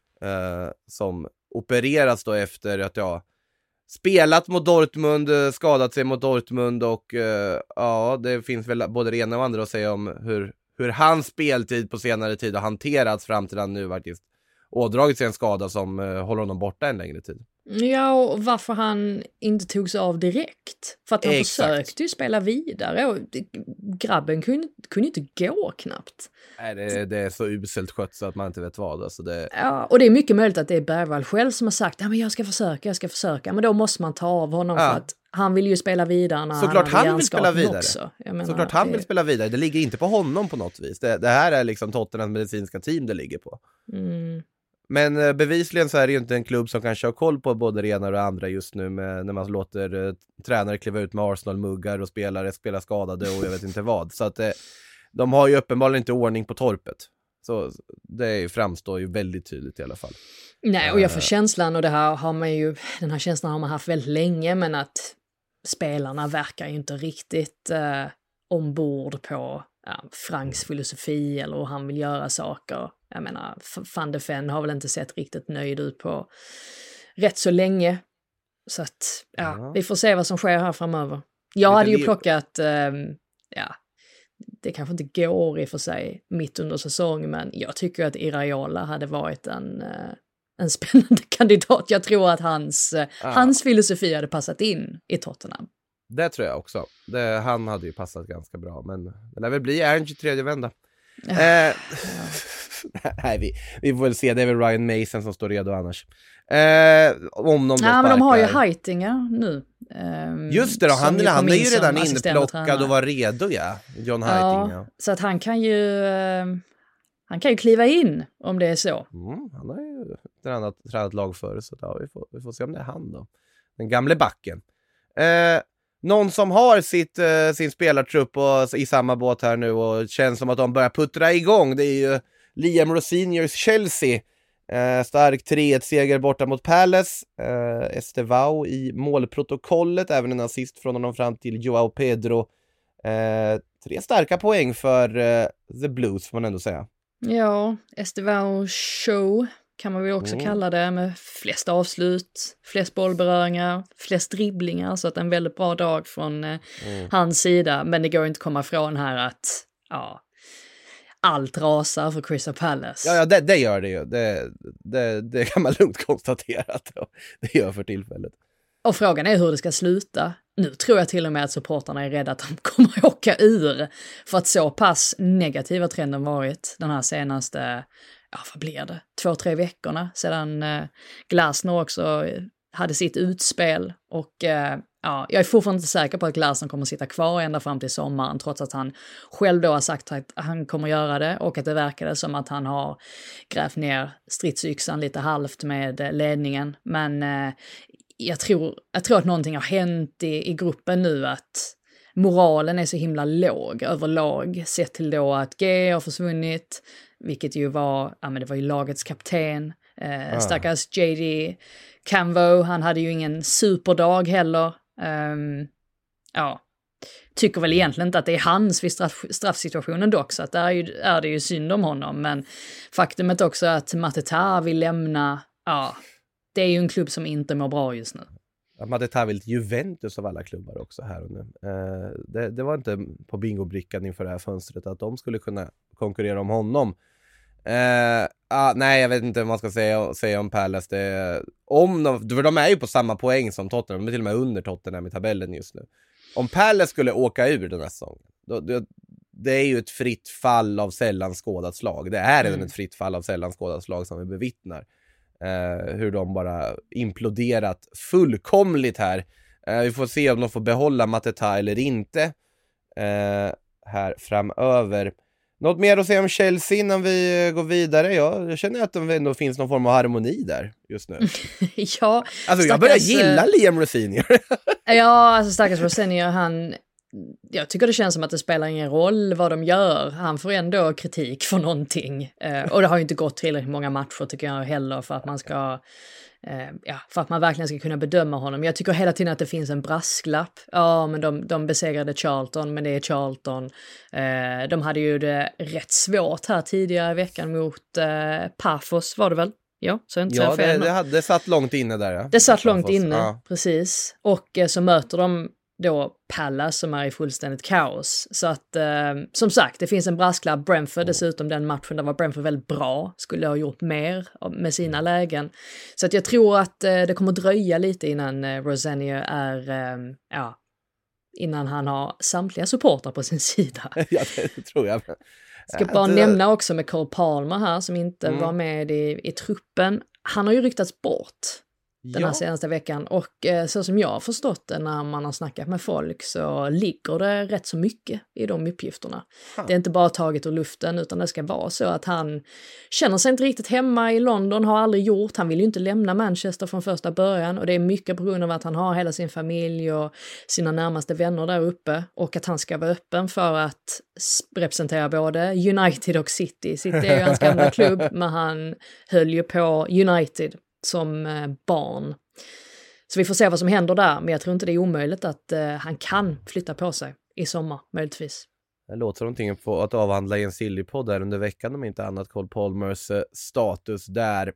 som opereras då efter att spelat mot Dortmund, skadat sig mot Dortmund, och det finns väl både det ena och andra att säga om hur hans speltid på senare tid har hanterats fram till han nu faktiskt ådragit sig en skada som håller honom borta en längre tid. Ja, och varför han inte togs av direkt. För att han försökte ju spela vidare och grabben kunde inte gå knappt. Nej, det är så uselt skött så att man inte vet vad. Alltså det... Ja, och det är mycket möjligt att det är Bergvall själv som har sagt men jag ska försöka. Men då måste man ta av honom för att han vill ju spela vidare när Såklart han vill spela vidare. Också. Såklart han vill spela vidare. Det ligger inte på honom på något vis. Det här är liksom Tottenhams medicinska team det ligger på. Mm. Men bevisligen så är det ju inte en klubb som kanske har koll på både det ena och det andra just nu när man låter tränare kliva ut med Arsenal-muggar och spelare spela skadade och jag vet inte vad. Så att de har ju uppenbarligen inte ordning på torpet. Så det framstår ju väldigt tydligt i alla fall. Nej, och jag får känslan, och det här har man ju, den här känslan har man haft väldigt länge, men att spelarna verkar ju inte riktigt ombord på Franks filosofi eller hur han vill göra saker. Jag menar, Van de Ven har väl inte sett riktigt nöjd ut på rätt så länge. Så att, vi får se vad som sker här framöver. Jag hade ju plockat, det kanske inte går i för sig mitt under säsong, men jag tycker att Iraola hade varit en spännande kandidat. Jag tror att hans filosofi hade passat in i Tottenham. Det tror jag också. Han hade ju passat ganska bra, men det lär väl bli Ernst i tredje vända. Nej, vi får väl se. Det är väl Ryan Mason som står redo annars. Om de men de har ju Heitinger nu. Just det då, han är ju redan inplockad och var redo, John Heitinger. Så att han kan ju kliva in om det är så. Han har ju tränat lag förr, så vi får se om det är han då. Den gamle backen. Någon som har sin spelartrupp i samma båt här nu och känns som att de börjar puttra igång, det är ju Liam Roseniors Chelsea. Stark 3-1-seger borta mot Palace. Estevao i målprotokollet, även en assist från honom fram till Joao Pedro. 3 starka poäng för The Blues får man ändå säga. Ja, Estevao show kan man väl också kalla det, med flest avslut, flest bollberöringar, flest dribblingar, så att en väldigt bra dag från hans sida. Men det går inte att komma ifrån här att allt rasar för Crystal Palace. Ja, det gör det ju. Det kan man lugnt konstatera att det gör för tillfället. Och frågan är hur det ska sluta. Nu tror jag till och med att supportarna är rädda att de kommer att åka ur. För att så pass negativa trenden varit den här senaste, vad blir det? 2-3 veckorna sedan Glasner också hade sitt utspel. Och jag är fortfarande inte säker på att Glasner kommer att sitta kvar ända fram till sommaren, trots att han själv då har sagt att han kommer göra det, och att det verkade som att han har grävt ner stridsyxan lite halvt med ledningen. Men jag tror att någonting har hänt i gruppen nu, att moralen är så himla låg överlag, sett till då att G har försvunnit, vilket ju var, det var ju lagets kapten. Stackars JD Canvo, han hade ju ingen superdag heller. Tycker väl egentligen inte att det är hans vid straffsituationen dock, så att där är det ju synd om honom. Men faktumet också att Mateta vill lämna, det är ju en klubb som inte mår bra just nu. Mateta vill till Juventus av alla klubbar också här och nu. Det var inte på bingobrickan inför det här fönstret att de skulle kunna konkurrera om honom. Nej, jag vet inte vad man ska säga om Palace. För de är ju på samma poäng som Tottenham, de är till och med under Tottenham i tabellen just nu. Om Palace skulle åka ur den här säsongen, det är ju ett fritt fall av sällan skådat slag. Det är redan ett fritt fall av sällan skådat slag som vi bevittnar. Hur de bara imploderat fullkomligt här. Vi får se om de får behålla Mateta eller inte här framöver. Något mer att säga om Chelsea innan vi går vidare? Jag känner att det ändå finns någon form av harmoni där just nu. Ja, alltså jag börjar gilla Liam Rosenior. Ja, alltså stackars Rosenior, jag tycker det känns som att det spelar ingen roll vad de gör. Han får ändå kritik för någonting. Och det har ju inte gått tillräckligt många matcher tycker jag heller för att man ska... för att man verkligen ska kunna bedöma honom. Jag tycker hela tiden att det finns en brasklapp. Ja, men de besegrade Charlton, men det är Charlton. De hade ju det rätt svårt här tidigare i veckan mot Pafos var det väl? Ja, så inte det satt långt inne där. Ja. Det satt långt inne, precis. Och så möter de då Palace som är i fullständigt kaos. Så att som sagt, det finns en brasklapp. Brentford dessutom, den matchen där var Brentford väldigt bra, skulle ha gjort mer med sina lägen. Så att jag tror att det kommer dröja lite innan Rosenior är, innan han har samtliga supportrar på sin sida. Ja, det tror jag. Ska bara nämna också med Cole Palmer här som inte var med i truppen. Han har ju ryktats bort den här senaste veckan och så som jag har förstått det när man har snackat med folk så ligger det rätt så mycket i de uppgifterna. Det är inte bara taget ur luften utan det ska vara så att han känner sig inte riktigt hemma i London, har aldrig gjort. Han vill ju inte lämna Manchester från första början och det är mycket på grund av att han har hela sin familj och sina närmaste vänner där uppe och att han ska vara öppen för att representera både United och City. City är ju hans gamla klubb men han höll ju på United som barn. Så vi får se vad som händer där, men jag tror inte det är omöjligt att han kan flytta på sig i sommar, möjligtvis. Det låter någonting på att avhandla i en Silly-podd där under veckan om inte annat, Cole Palmers status där.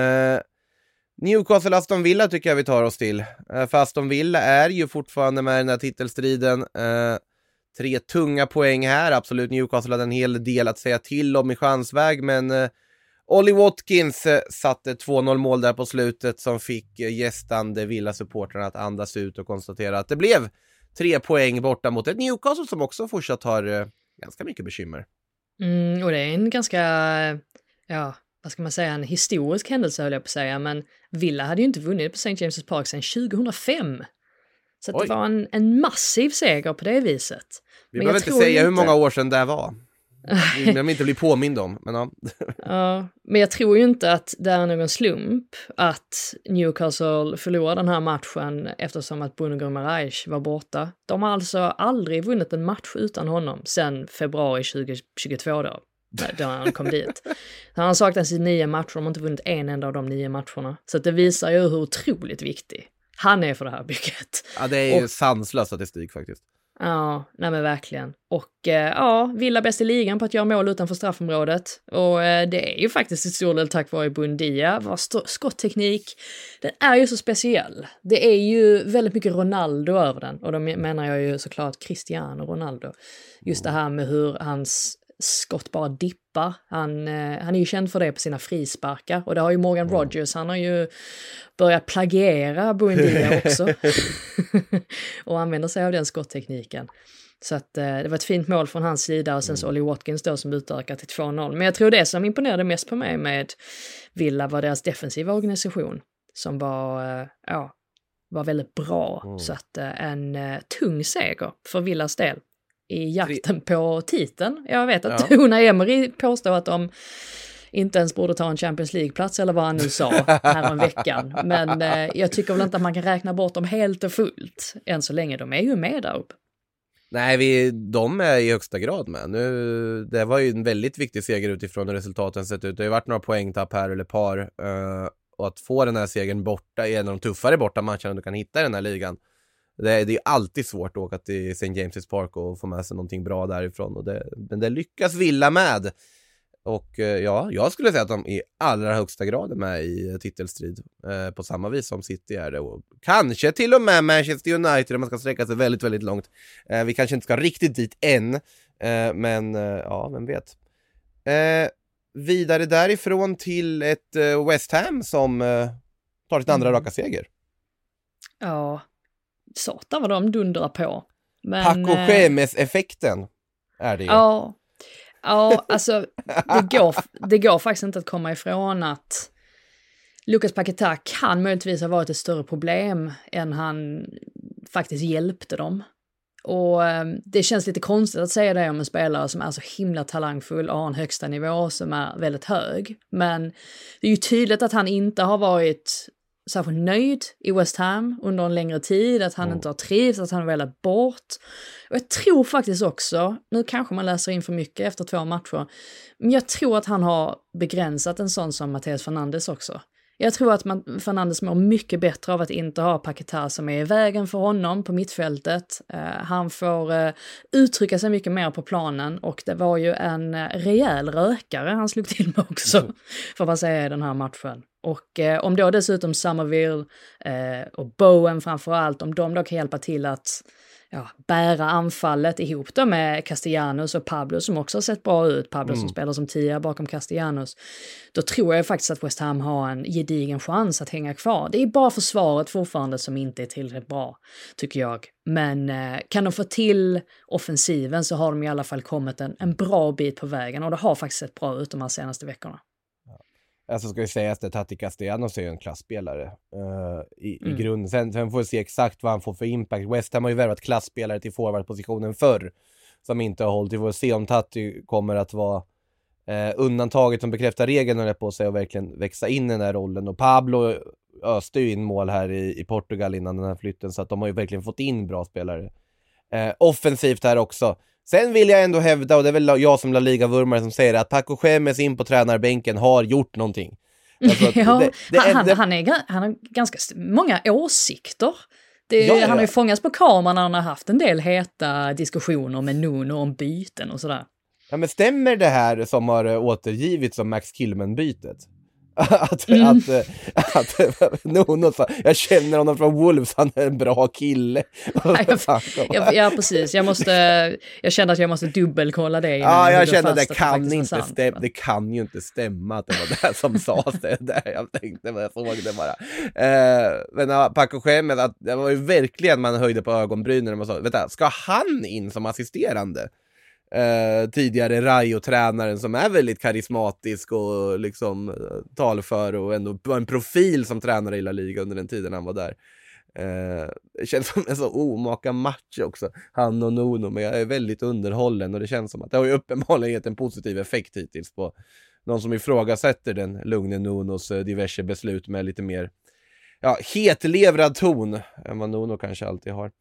Newcastle Aston Villa tycker jag vi tar oss till. För Aston Villa är ju fortfarande med i den här titelstriden. 3 tunga poäng här, absolut. Newcastle hade en hel del att säga till om i chansväg, men Ollie Watkins satte 2-0 mål där på slutet som fick gästande Villa-supportrarna att andas ut och konstatera att det blev 3 poäng borta mot ett Newcastle som också fortsatt har ganska mycket bekymmer. Och det är en ganska, vad ska man säga, en historisk händelse höll jag på att säga, men Villa hade ju inte vunnit på St. James' Park sedan 2005. Så att det var en massiv seger på det viset. Vi behöver inte säga hur många år sedan det var. Jag vill inte bli påmind om, men ja. Ja, men jag tror ju inte att det är någon slump att Newcastle förlorade den här matchen eftersom att Bruno Guimaraes var borta. De har alltså aldrig vunnit en match utan honom sedan februari 2022 då han kom dit. Han har saknats i 9 matcher, de har inte vunnit en enda av de 9 matcherna. Så det visar ju hur otroligt viktig han är för det här bygget. Ja, det är ju sanslös statistik faktiskt. Ja, nej men verkligen. Och Villa bäst i ligan på att göra mål utanför straffområdet. Och det är ju faktiskt ett stor del tack vare Buendia. Vår skottteknik, den är ju så speciell. Det är ju väldigt mycket Ronaldo över den. Och då menar jag ju såklart Cristiano Ronaldo. Just det här med hur hans skott bara dippar. Han är ju känd för det på sina frisparkar. Och det har ju Morgan Rogers, han har ju börjat plagiera Buendia också. Och använder sig av den skotttekniken. Så att det var ett fint mål från hans sida och sen så Ollie Watkins då som utökar till 2-0. Men jag tror det som imponerade mest på mig med Villa var deras defensiva organisation som var väldigt bra. Så att en tung seger för Villas del i jakten på titeln. Jag vet att Unai Emery påstår att de inte ens borde ta en Champions League-plats eller vad han nu sa här om veckan. Men jag tycker väl inte att man kan räkna bort dem helt och fullt än så länge. De är ju med där uppe. Nej, de är i högsta grad med. Det var ju en väldigt viktig seger utifrån hur resultaten sett ut. Det har ju varit några poängtapp här eller par. Och att få den här segern borta är en av de tuffare borta matcherna du kan hitta i den här ligan. Det är alltid svårt att åka till St. James' Park och få med sig någonting bra därifrån. Men det lyckas Villa med. Och jag skulle säga att de i allra högsta grad är med i titelstrid på samma vis som City är det. Och kanske till och med Manchester United om man ska sträcka sig väldigt, väldigt långt. Vi kanske inte ska riktigt dit än. Men vem vet. Vidare därifrån till ett West Ham som tar sitt andra raka seger. Ja, satan vad de dundrar på. Men, Paco Schemes-effekten är det ju. Ja, alltså det går faktiskt inte att komma ifrån att Lucas Paquetá kan möjligtvis ha varit ett större problem än han faktiskt hjälpte dem. Och det känns lite konstigt att säga det om en spelare som är så himla talangfull och har en högsta nivå som är väldigt hög. Men det är ju tydligt att han inte har varit särskilt nöjd i West Ham under en längre tid, att han inte har trivts, att han har velat bort. Och jag tror faktiskt också, nu kanske man läser in för mycket efter 2 matcher, men jag tror att han har begränsat en sån som Matheus Fernandes också. Jag tror att Fernandes mår mycket bättre av att inte ha Paquetá som är i vägen för honom på mittfältet. Han får uttrycka sig mycket mer på planen och det var ju en rejäl rökare han slog till med också, får man säga, i den här matchen. Och om då dessutom Somerville och Bowen framförallt, om de då kan hjälpa till att bära anfallet ihop då med Castellanos och Pablo som också har sett bra ut, Pablo som spelar som 10 bakom Castellanos, då tror jag faktiskt att West Ham har en gedigen chans att hänga kvar. Det är bara försvaret fortfarande som inte är tillräckligt bra, tycker jag. Men kan de få till offensiven så har de i alla fall kommit en bra bit på vägen, och det har faktiskt sett bra ut de här senaste veckorna. Alltså ska vi säga att Tati Castellanos är en klassspelare i grunden. Sen får vi se exakt vad han får för impact. West Ham har ju värvat klassspelare till forwardpositionen förr som inte har hållit. Vi får se om Tati kommer att vara undantaget som bekräftar regeln på sig och verkligen växa in i den här rollen. Och Pablo öste ju in mål här i Portugal innan den här flytten, så att de har ju verkligen fått in bra spelare. Offensivt här också. Sen vill jag ändå hävda, och det är väl jag som La Liga-vurmare som säger att Paco Gémez in på tränarbänken har gjort någonting. Han har ganska många åsikter. Han har ju fångats på kameran när han har haft en del heta diskussioner med Nuno om byten och sådär. Ja, men stämmer det här som har återgivits som Max Kilman-bytet? Att Nuno sa, jag känner honom från Wolves, han är en bra kille. Ja, precis. Jag kände att jag måste dubbelkolla det. Ja, jag kände att det kan ju inte stämma att det var det som sades det. Jag tänkte, jag såg det bara. Men Paco Gémez, det var ju verkligen man höjde på ögonbrynen när man sa, vänta, ska han in som assisterande? Tidigare Rayo-tränaren som är väldigt karismatisk och liksom talför och ändå var en profil som tränare i La Liga under den tiden han var där. Det känns som en så omaka match också, han och Nuno, men jag är väldigt underhållen och det känns som att det har ju uppenbarligen gett en positiv effekt hittills på någon som ifrågasätter den lugne Nunos diverse beslut med lite mer hetlevrad ton än vad Nuno kanske alltid har.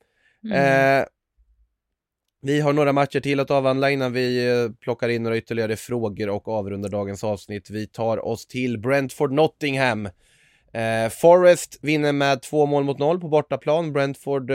Vi har några matcher till att avhandla innan vi plockar in några ytterligare frågor och avrundar dagens avsnitt. Vi tar oss till Brentford-Nottingham. Forest vinner med 2-0 på bortaplan. Brentford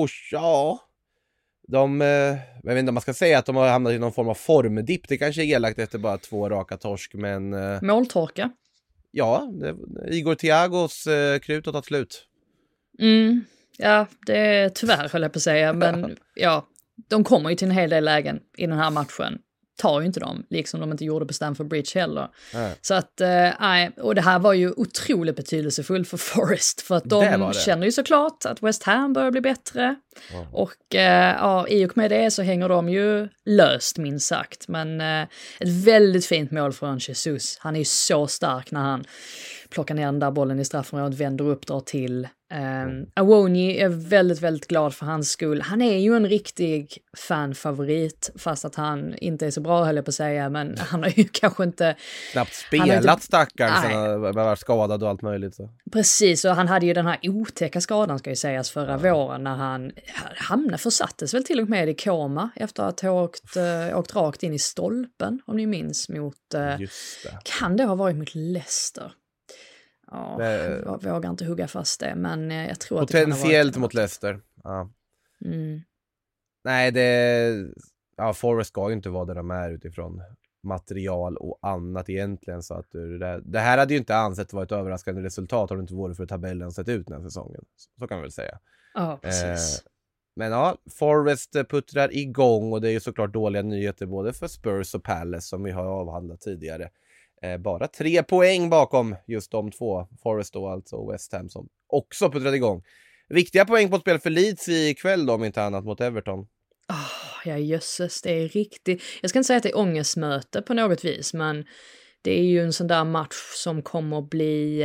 jag vet inte om man ska säga att de har hamnat i någon form av formdipp. Det kanske är elakt efter bara 2 raka torsk, men... Måltorka. Ja, Igor Thiagos krut har tagit slut. Ja, det är tyvärr höll jag på att säga, men de kommer ju till en hel del lägen i den här matchen. Tar ju inte dem, liksom de inte gjorde på Stamford Bridge heller. Så att, och det här var ju otroligt betydelsefullt för Forest, för att de känner ju såklart att West Ham börjar bli bättre. Och i och med det så hänger de ju löst, minst sagt. Men ett väldigt fint mål från Jesus. Han är ju så stark när han plockar ner den där bollen i straffområdet, vänder upp, drar till. Awoniyi är väldigt, väldigt glad för hans skull. Han är ju en riktig fanfavorit, fast att han inte är så bra, höll jag på att säga, men han har ju kanske inte knappt spelat stackaren sen han var skadad och allt möjligt så. Precis, och han hade ju den här otäcka skadan, ska ju sägas, förra våren när han försattes väl till och med i koma efter att ha åkt rakt in i stolpen, om ni minns, mot kan det ha varit mot Leicester? Ja, jag vågar inte hugga fast det, men jag tror att potentiellt mot Leicester. Nej, Forest ska ju inte vara där de är utifrån material och annat egentligen, så att det här hade ju inte ansett vara ett överraskande resultat om det inte vore för tabellen sett ut den här säsongen. Så kan man väl säga. Ja, precis. Men Forest puttrar igång, och det är ju såklart dåliga nyheter både för Spurs och Palace som vi har avhandlat tidigare. Bara 3 poäng bakom just de två, Forest och alltså West Ham, som också puttrade igång. Viktiga poäng på spel för Leeds ikväll då, om inte annat, mot Everton. Ja, jösses, det är riktigt. Jag ska inte säga att det är ångestmöte på något vis, men det är ju en sån där match som kommer att bli,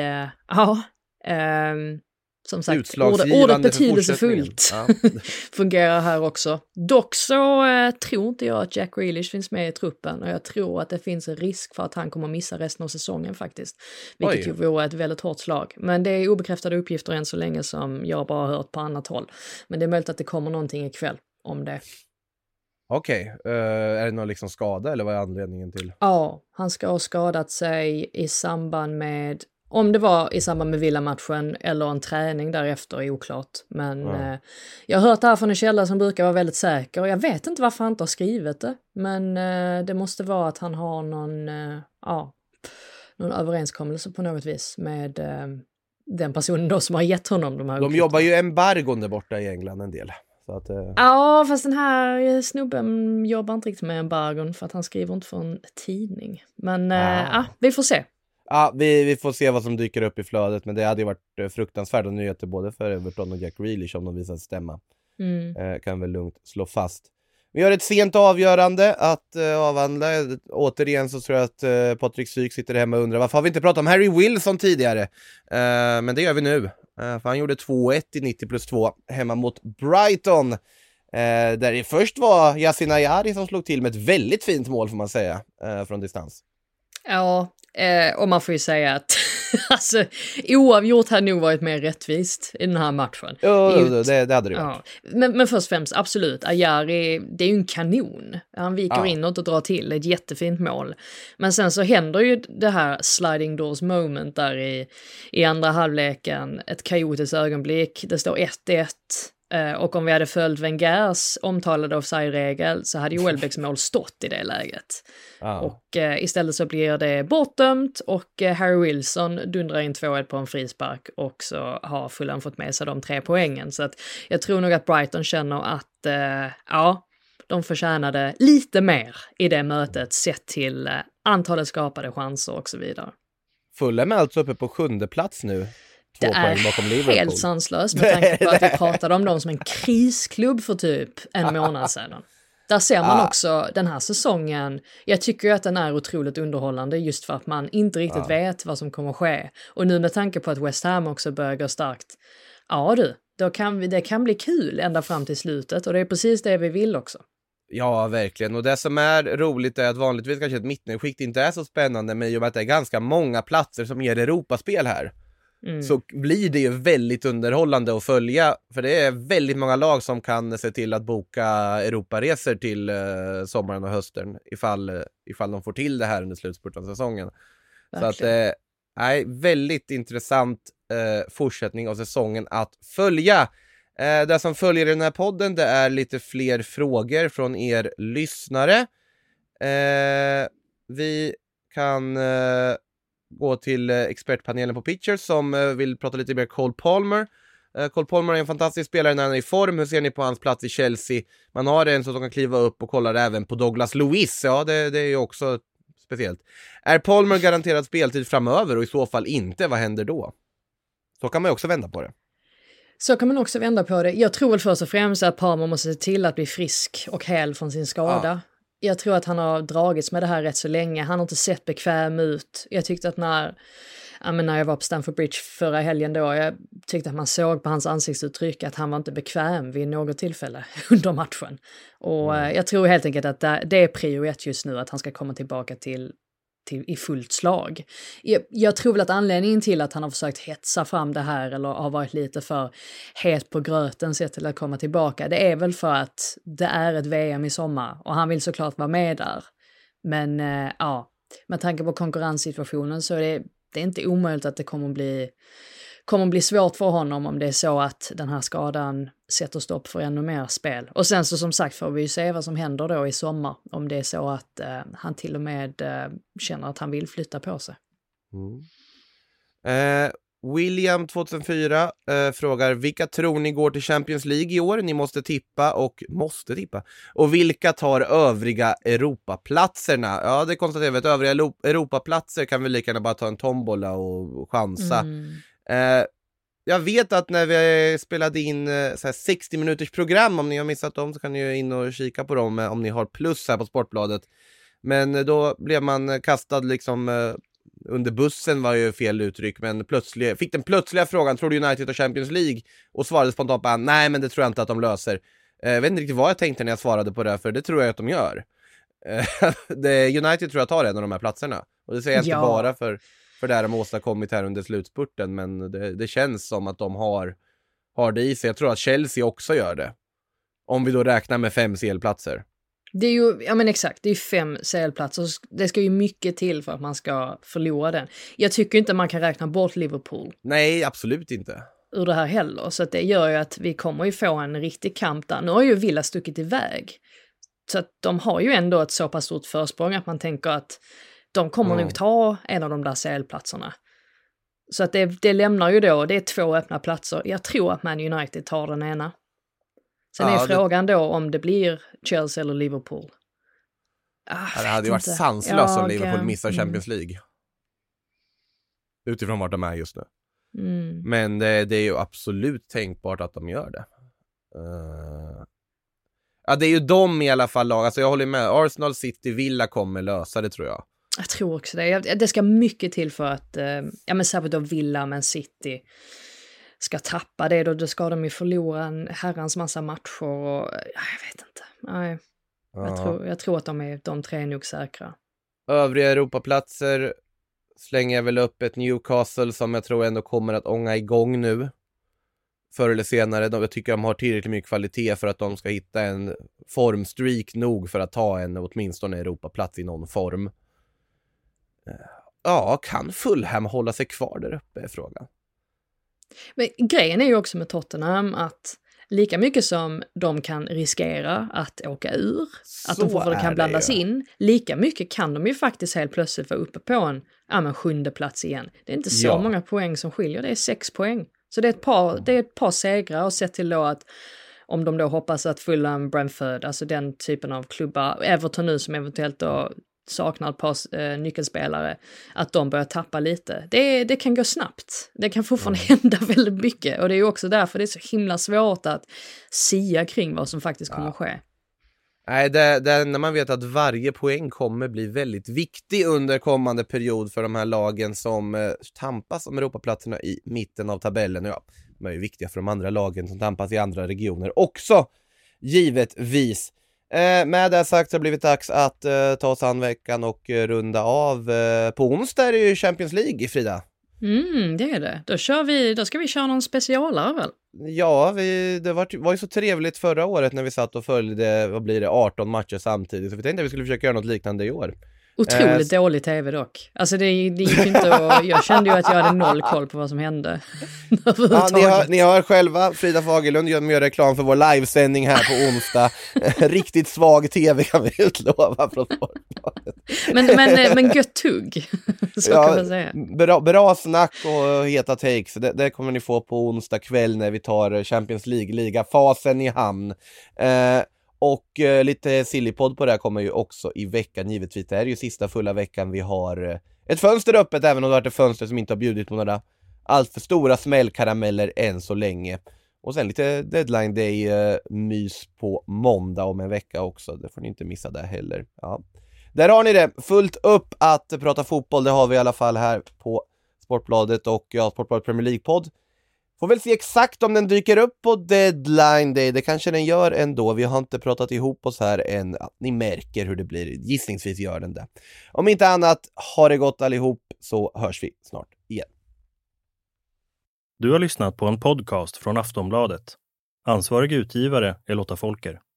som sagt, ordet betydelsefullt fungerar här också. Dock så tror inte jag att Jack Grealish finns med i truppen, och jag tror att det finns en risk för att han kommer missa resten av säsongen faktiskt. Vilket ju vore ett väldigt hårt slag. Men det är obekräftade uppgifter än så länge som jag bara har hört på annat håll. Men det är möjligt att det kommer någonting ikväll om det. Okej, är det någon liksom skada eller vad är anledningen till? Ja, han ska ha skadat sig i samband med, om det var i samband med Villa-matchen eller en träning därefter är oklart. Men jag har hört det här från en källa som brukar vara väldigt säker, och jag vet inte varför han inte har skrivit det. Men det måste vara att han har någon överenskommelse på något vis med den personen då som har gett honom de här. De jobbar ju embargon där borta i England en del. Så att, ja, fast den här snubben jobbar inte riktigt med embargon för att han skriver inte för en tidning. Men vi får se. Ja, vi får se vad som dyker upp i flödet, men det hade ju varit fruktansvärda nyheter både för Everton och Jack Grealish om de visar stämma. Kan väl lugnt slå fast. Vi har ett sent avgörande att avhandla. Återigen så tror jag att Patrik Syk sitter hemma och undrar varför har vi inte pratat om Harry Wilson tidigare? Men det gör vi nu. För han gjorde 2-1 i 90+2 hemma mot Brighton. Där det först var Yasin Ayari som slog till med ett väldigt fint mål får man säga från distans. Ja, och man får ju säga att alltså, oavgjort hade nog varit mer rättvist i den här matchen. Ja, det hade det varit. Men först och främst, absolut, Ayari, det är ju en kanon. Han viker inåt och drar till, ett jättefint mål. Men sen så händer ju det här sliding doors moment där i andra halvleken, ett kaotiskt ögonblick, det står 1-1. Och om vi hade följt Wengers omtalade offside-regel så hade ju Welbecks mål stått i det läget. Och istället så blir det bortdömt och Harry Wilson dundrar in 2-1 på en frispark och så har Fulham fått med sig de 3 poängen. Så att jag tror nog att Brighton känner att de förtjänade lite mer i det mötet sett till antalet skapade chanser och så vidare. Fulham är alltså uppe på 7:e plats nu. Det är helt sanslöst med tanke på att vi pratade om dem som en krisklubb för typ en månad sedan. Där ser man också den här säsongen, jag tycker att den är otroligt underhållande just för att man inte riktigt vet vad som kommer ske. Och nu med tanke på att West Ham också börjar gå starkt, det kan bli kul ända fram till slutet och det är precis det vi vill också. Ja, verkligen. Och det som är roligt är att vanligtvis kanske ett mittenskikt inte är så spännande, men i och med att det är ganska många platser som ger Europaspel här. Så blir det ju väldigt underhållande att följa, för det är väldigt många lag som kan se till att boka Europaresor till sommaren och hösten ifall de får till det här under slutspurten av säsongen. Verkligen. Så att väldigt intressant fortsättning av säsongen att följa. Det som följer den här podden, det är lite fler frågor från er lyssnare. Vi kan gå till expertpanelen på Pitchers som vill prata lite mer Cole Palmer. Cole Palmer är en fantastisk spelare när han är i form. Hur ser ni på hans plats i Chelsea? Man har en som kan kliva upp och kollar även på Douglas Luiz. Ja, det är ju också speciellt. Är Palmer garanterad speltid framöver och i så fall inte, vad händer då? Så kan man ju också vända på det. Så kan man också vända på det. Jag tror väl först och främst att Palmer måste se till att bli frisk och hel från sin skada. Jag tror att han har dragits med det här rätt så länge. Han har inte sett bekväm ut. Jag tyckte att när jag var på Stamford Bridge förra helgen då, jag tyckte att man såg på hans ansiktsuttryck att han var inte bekväm vid något tillfälle under matchen. Och jag tror helt enkelt att det är prio 1 just nu, att han ska komma tillbaka till i fullt slag. Jag tror väl att anledningen till att han har försökt hetsa fram det här eller har varit lite för het på gröten sett till att komma tillbaka, det är väl för att det är ett VM i sommar och han vill såklart vara med där. Men med tanke på konkurrenssituationen så är det är inte omöjligt att det kommer bli svårt för honom om det är så att den här skadan sätter stopp för ännu mer spel. Och sen så som sagt får vi ju se vad som händer då i sommar. Om det är så att han till och med känner att han vill flytta på sig. William 2004 frågar: vilka tror ni går till Champions League i år? Ni måste tippa. Och vilka tar övriga Europaplatserna? Ja, det konstaterar vi att övriga Europaplatser kan vi lika gärna bara ta en tombola och chansa. Jag vet att när vi spelade in så här 60 minuters program, om ni har missat dem så kan ni ju in och kika på dem om ni har plus här på Sportbladet. Men då blev man kastad liksom under bussen, var ju fel uttryck, men fick den plötsliga frågan: tror du United och Champions League? Och svarade spontant bara: nej, men det tror jag inte att de löser. Jag vet inte riktigt vad jag tänkte när jag svarade på det, för det tror jag att de gör. United tror jag tar en av de här platserna. Och det säger jag inte bara för det de har åstadkommit här under slutspurten, men det känns som att de har det i sig. Jag tror att Chelsea också gör det. Om vi då räknar med 5 CL-platser. Det är ju, ja men exakt, det är 5 CL-platser. Det ska ju mycket till för att man ska förlora den. Jag tycker inte man kan räkna bort Liverpool. Nej, absolut inte. Ur det här heller. Så att det gör ju att vi kommer ju få en riktig kamp där. Nu har ju Villa stuckit iväg. Så att de har ju ändå ett så pass stort försprång att man tänker att de kommer nog ta en av de där CL-platserna. Så att det lämnar ju då, det är 2 öppna platser. Jag tror att Man United tar den ena. Sen är frågan då om det blir Chelsea eller Liverpool. Det hade ju varit sanslöst om Liverpool missar Champions League. Utifrån vart de är just nu. Men det är ju absolut tänkbart att de gör det. Det är ju de i alla fall lag. Alltså jag håller med. Arsenal, City, Villa kommer lösa det, tror jag. Jag tror också det. Det ska mycket till för att men särskilt då Villa, men City ska tappa det. Då ska de ju förlora en herrans massa matcher och jag vet inte. Nej. Jag tror att de 3 är nog säkra. Övriga Europaplatser slänger jag väl upp ett Newcastle som jag tror ändå kommer att ånga igång nu. Förr eller senare. Jag tycker de har tillräckligt mycket kvalitet för att de ska hitta en formstreak nog för att ta en åtminstone Europaplats i någon form. Kan Fulham hålla sig kvar där uppe är frågan. Men grejen är ju också med Tottenham att lika mycket som de kan riskera att åka ur, att de fortfarande kan blandas in, lika mycket kan de ju faktiskt helt plötsligt vara uppe på en 7:e plats igen. Det är inte så många poäng som skiljer, det är 6 poäng. Så det är ett par segrar och sett till då att om de då hoppas att Fulham, Brentford, alltså den typen av klubbar, Everton nu som eventuellt då saknar ett par nyckelspelare, att de börjar tappa lite. Det kan gå snabbt. Det kan fortfarande hända väldigt mycket och det är ju också därför det är så himla svårt att sia kring vad som faktiskt kommer att ske. Nej, det när man vet att varje poäng kommer bli väldigt viktig under kommande period för de här lagen som tampas om Europaplatserna i mitten av tabellen. Ja, de är ju viktiga för de andra lagen som tampas i andra regioner också, givetvis. Med det sagt så har det blivit dags att ta oss an veckan och runda av. På onsdag är det ju Champions League, Frida. Det är det. Då ska vi köra någon specialare väl? Ja, det var ju så trevligt förra året när vi satt och följde, 18 matcher samtidigt. Så vi tänkte att vi skulle försöka göra något liknande i år. Otroligt dålig tv dock. Alltså det gick inte att, jag kände ju att jag hade noll koll på vad som hände. Ni hör själva, Frida Fagerlund gör reklam för vår livesändning här på onsdag. Riktigt svag tv kan vi utlova från Sportbladet. Men gött tugg, så kan man säga. Bra snack och heta takes. Det kommer ni få på onsdag kväll när vi tar Champions League-ligafasen i hamn. Och lite sillypodd på det här kommer ju också i veckan, givetvis. Det här är ju sista fulla veckan vi har ett fönster öppet, även om det har varit ett fönster som inte har bjudit på några allt för stora smällkarameller än så länge. Och sen lite deadline day mys på måndag om en vecka också. Det får ni inte missa där heller. Ja. Där har ni det. Fullt upp att prata fotboll. Det har vi i alla fall här på Sportbladet och Sportbladet Premier League-podd. Får väl se exakt om den dyker upp på deadline day. Det kanske den gör ändå. Vi har inte pratat ihop oss här än. Ni märker hur det blir. Gissningsvis gör den det. Om inte annat, ha det gott allihop, så hörs vi snart igen. Du har lyssnat på en podcast från Aftonbladet. Ansvarig utgivare är Lotta Folker.